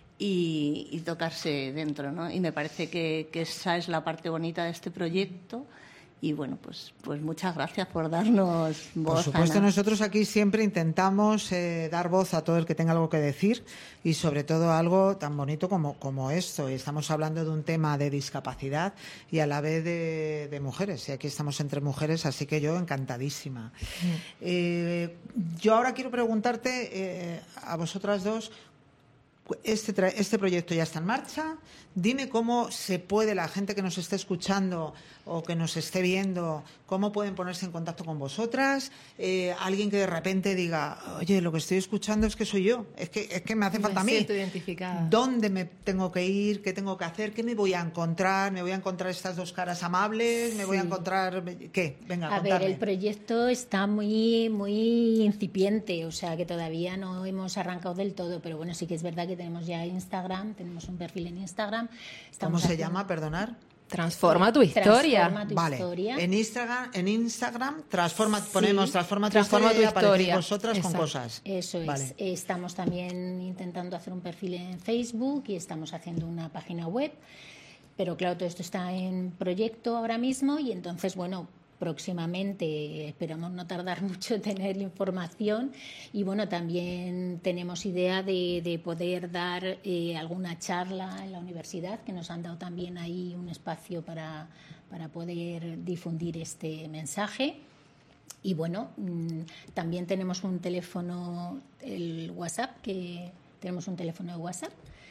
y, y tocarse dentro, ¿no? Y me parece que, que esa es la parte bonita de este proyecto. Y bueno, pues, pues muchas gracias por darnos voz. Por supuesto, Ana. nosotros aquí siempre intentamos eh, dar voz a todo el que tenga algo que decir y sobre todo algo tan bonito como, como esto. Estamos hablando de un tema de discapacidad y a la vez de, de mujeres. Y aquí estamos entre mujeres, así que yo encantadísima. Mm. Eh, yo ahora quiero preguntarte eh, a vosotras dos. Este, tra- este proyecto ya está en marcha. Dime cómo se puede, la gente que nos esté escuchando o que nos esté viendo, cómo pueden ponerse en contacto con vosotras. Eh, alguien que de repente diga, oye, lo que estoy escuchando es que soy yo, es que, es que me hace falta a mí. Me siento identificada. ¿Dónde me tengo que ir? ¿Qué tengo que hacer? ¿Qué me voy a encontrar? ¿Me voy a encontrar estas dos caras amables? ¿Me Sí. voy a encontrar qué? Venga, A contadme. ver, el proyecto está muy, muy incipiente, o sea que todavía no hemos arrancado del todo, pero bueno, sí que es verdad que tenemos ya Instagram, tenemos un perfil en Instagram. ¿Cómo Estamos se haciendo- llama? Perdonar. Transforma tu historia. Transforma tu Vale, historia. en Instagram, en Instagram transforma, Sí. ponemos transforma tu Transforma historia y tu aparecéis historia. vosotras con Exacto. cosas. Eso es. Vale. Estamos también intentando hacer un perfil en Facebook y estamos haciendo una página web. Pero claro, todo esto está en proyecto ahora mismo y entonces, bueno, próximamente esperamos no tardar mucho en tener información y bueno, también tenemos idea de, de poder dar eh, alguna charla en la universidad, que nos han dado también ahí un espacio para, para poder difundir este mensaje. Y bueno, mmm, también tenemos un teléfono, el WhatsApp, que tenemos un teléfono de WhatsApp.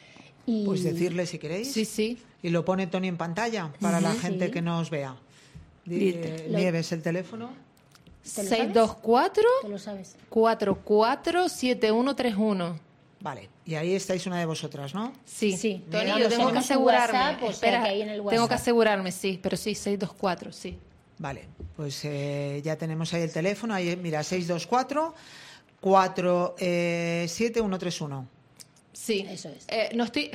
Y Pues decirle si queréis. Sí, sí. Y lo pone Toni en pantalla para la Ujú, gente sí. que nos vea. Di- Dite. eh, Nieves, el teléfono. ¿Te lo seis sabes? dos cuatro, ¿Tú lo sabes? cuatro cuatro, siete uno tres uno. Vale. Y ahí estáis una de vosotras, ¿no? Sí, Sí. Toni, Mira, yo lo tengo que tenemos en asegurarme. WhatsApp, o sea, Espera, que ahí en el tengo que WhatsApp. asegurarme, sí, pero sí, seis dos cuatro, sí. Vale. Pues eh, ya tenemos ahí el teléfono. Ahí, mira, seis dos cuatro, cuatro siete uno tres uno. Sí, Eso es. Eh, no estoy.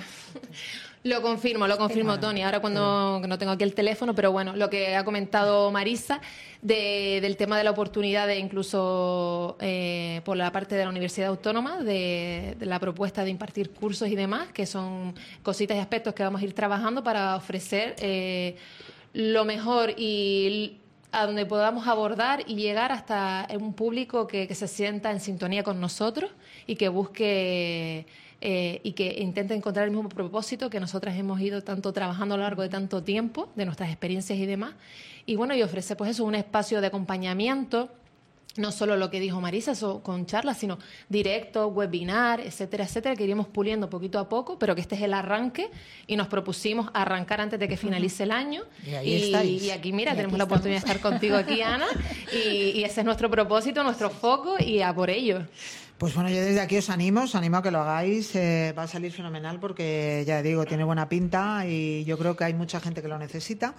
Lo confirmo, lo confirmo, Bueno, Toni. Ahora cuando no tengo aquí el teléfono, pero bueno, lo que ha comentado Marisa de, del tema de la oportunidad de incluso eh, por la parte de la Universidad Autónoma, de, de la propuesta de impartir cursos y demás, que son cositas y aspectos que vamos a ir trabajando para ofrecer eh, lo mejor y a donde podamos abordar y llegar hasta un público que, que se sienta en sintonía con nosotros y que busque eh, y que intente encontrar el mismo propósito que nosotras hemos ido tanto trabajando a lo largo de tanto tiempo, de nuestras experiencias y demás. Y bueno, y ofrecer pues eso, un espacio de acompañamiento, no solo lo que dijo Marisa, eso con charlas, sino directo, webinar, etcétera, etcétera, que iremos puliendo poquito a poco, pero que este es el arranque y nos propusimos arrancar antes de que finalice el año. Y ahí estáis. y aquí, mira, Y tenemos aquí la estamos. oportunidad de estar contigo aquí, Ana, y, y ese es nuestro propósito, nuestro foco, y a por ello. Pues bueno, yo desde aquí os animo, os animo a que lo hagáis. Eh, va a salir fenomenal porque, ya digo, tiene buena pinta y yo creo que hay mucha gente que lo necesita.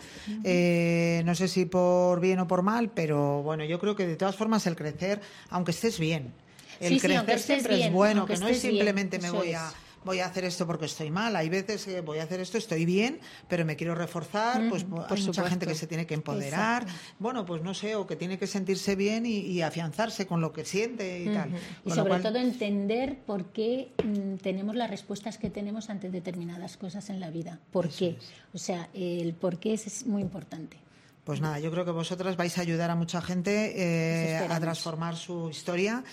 Eh, no sé si por bien o por mal, pero bueno, yo creo que de todas formas el crecer, aunque estés bien, el Sí, sí, crecer aunque estés siempre bien, es bueno, aunque que no es estés bien, simplemente me eso voy es. a... voy a hacer esto porque estoy mal. Hay veces que voy a hacer esto, estoy bien, pero me quiero reforzar. Pues hay mucha supuesto. gente que se tiene que empoderar. Exacto. Bueno, pues no sé, o que tiene que sentirse bien y, y afianzarse con lo que siente y tal. Y Con lo sobre cual- todo entender por qué mm, tenemos las respuestas que tenemos ante determinadas cosas en la vida. ¿Por qué? O sea, el por qué es, es muy importante. Pues nada, yo creo que vosotras vais a ayudar a mucha gente eh, Eso esperamos. a transformar su historia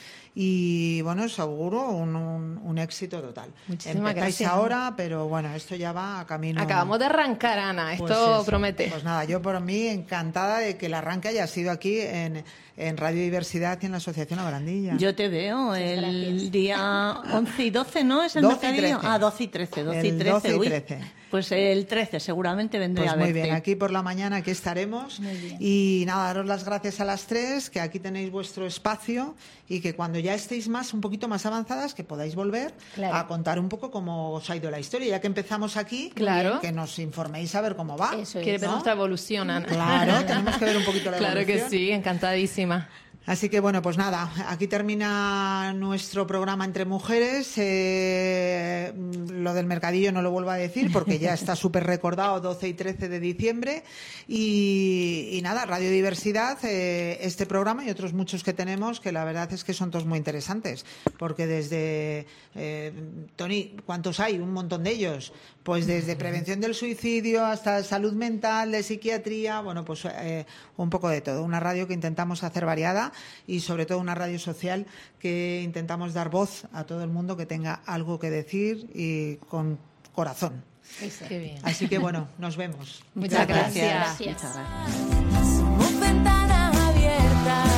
y bueno, os auguro un, un, un éxito total. Muchísimas Empezáis gracias. ahora, pero bueno, esto ya va a camino. Acabamos de arrancar, Ana, esto Pues eso. promete. Pues nada, yo por mí encantada de que el arranque haya sido aquí en, en Radio Diversidad y en la Asociación La Barandilla. Yo te veo el gracias. día once y doce, ¿no? ¿Es el doce y mercadillo? trece. Ah, doce y trece, doce y El trece. doce y uy. trece. Pues el trece seguramente vendré Pues a muy verte. bien, aquí por la mañana, aquí estaremos. Muy bien. Y nada, daros las gracias a las tres, que aquí tenéis vuestro espacio y que cuando ya estéis más, un poquito más avanzadas, que podáis volver Claro. a contar un poco cómo os ha ido la historia. Ya que empezamos aquí, Claro. que nos informéis a ver cómo va. Eso es. Quiere ver ¿no? nuestra evolución, Ana. Claro, tenemos que ver un poquito la Claro que evolución. sí, encantadísima. Así que bueno, pues nada, aquí termina nuestro programa Entre Mujeres. Eh, lo del mercadillo no lo vuelvo a decir porque ya está súper recordado, doce y trece de diciembre. Y, y nada, Radio Diversidad, eh, este programa y otros muchos que tenemos, que la verdad es que son todos muy interesantes. Porque desde, eh, Tony, ¿cuántos hay? Un montón de ellos. Pues desde prevención del suicidio hasta salud mental, de psiquiatría, bueno, pues eh, un poco de todo. Una radio que intentamos hacer variada y sobre todo una radio social que intentamos dar voz a todo el mundo que tenga algo que decir y con corazón. Qué bien. Así que bueno, nos vemos. Muchas gracias. Gracias. Muchas gracias. Somos ventanas abiertas.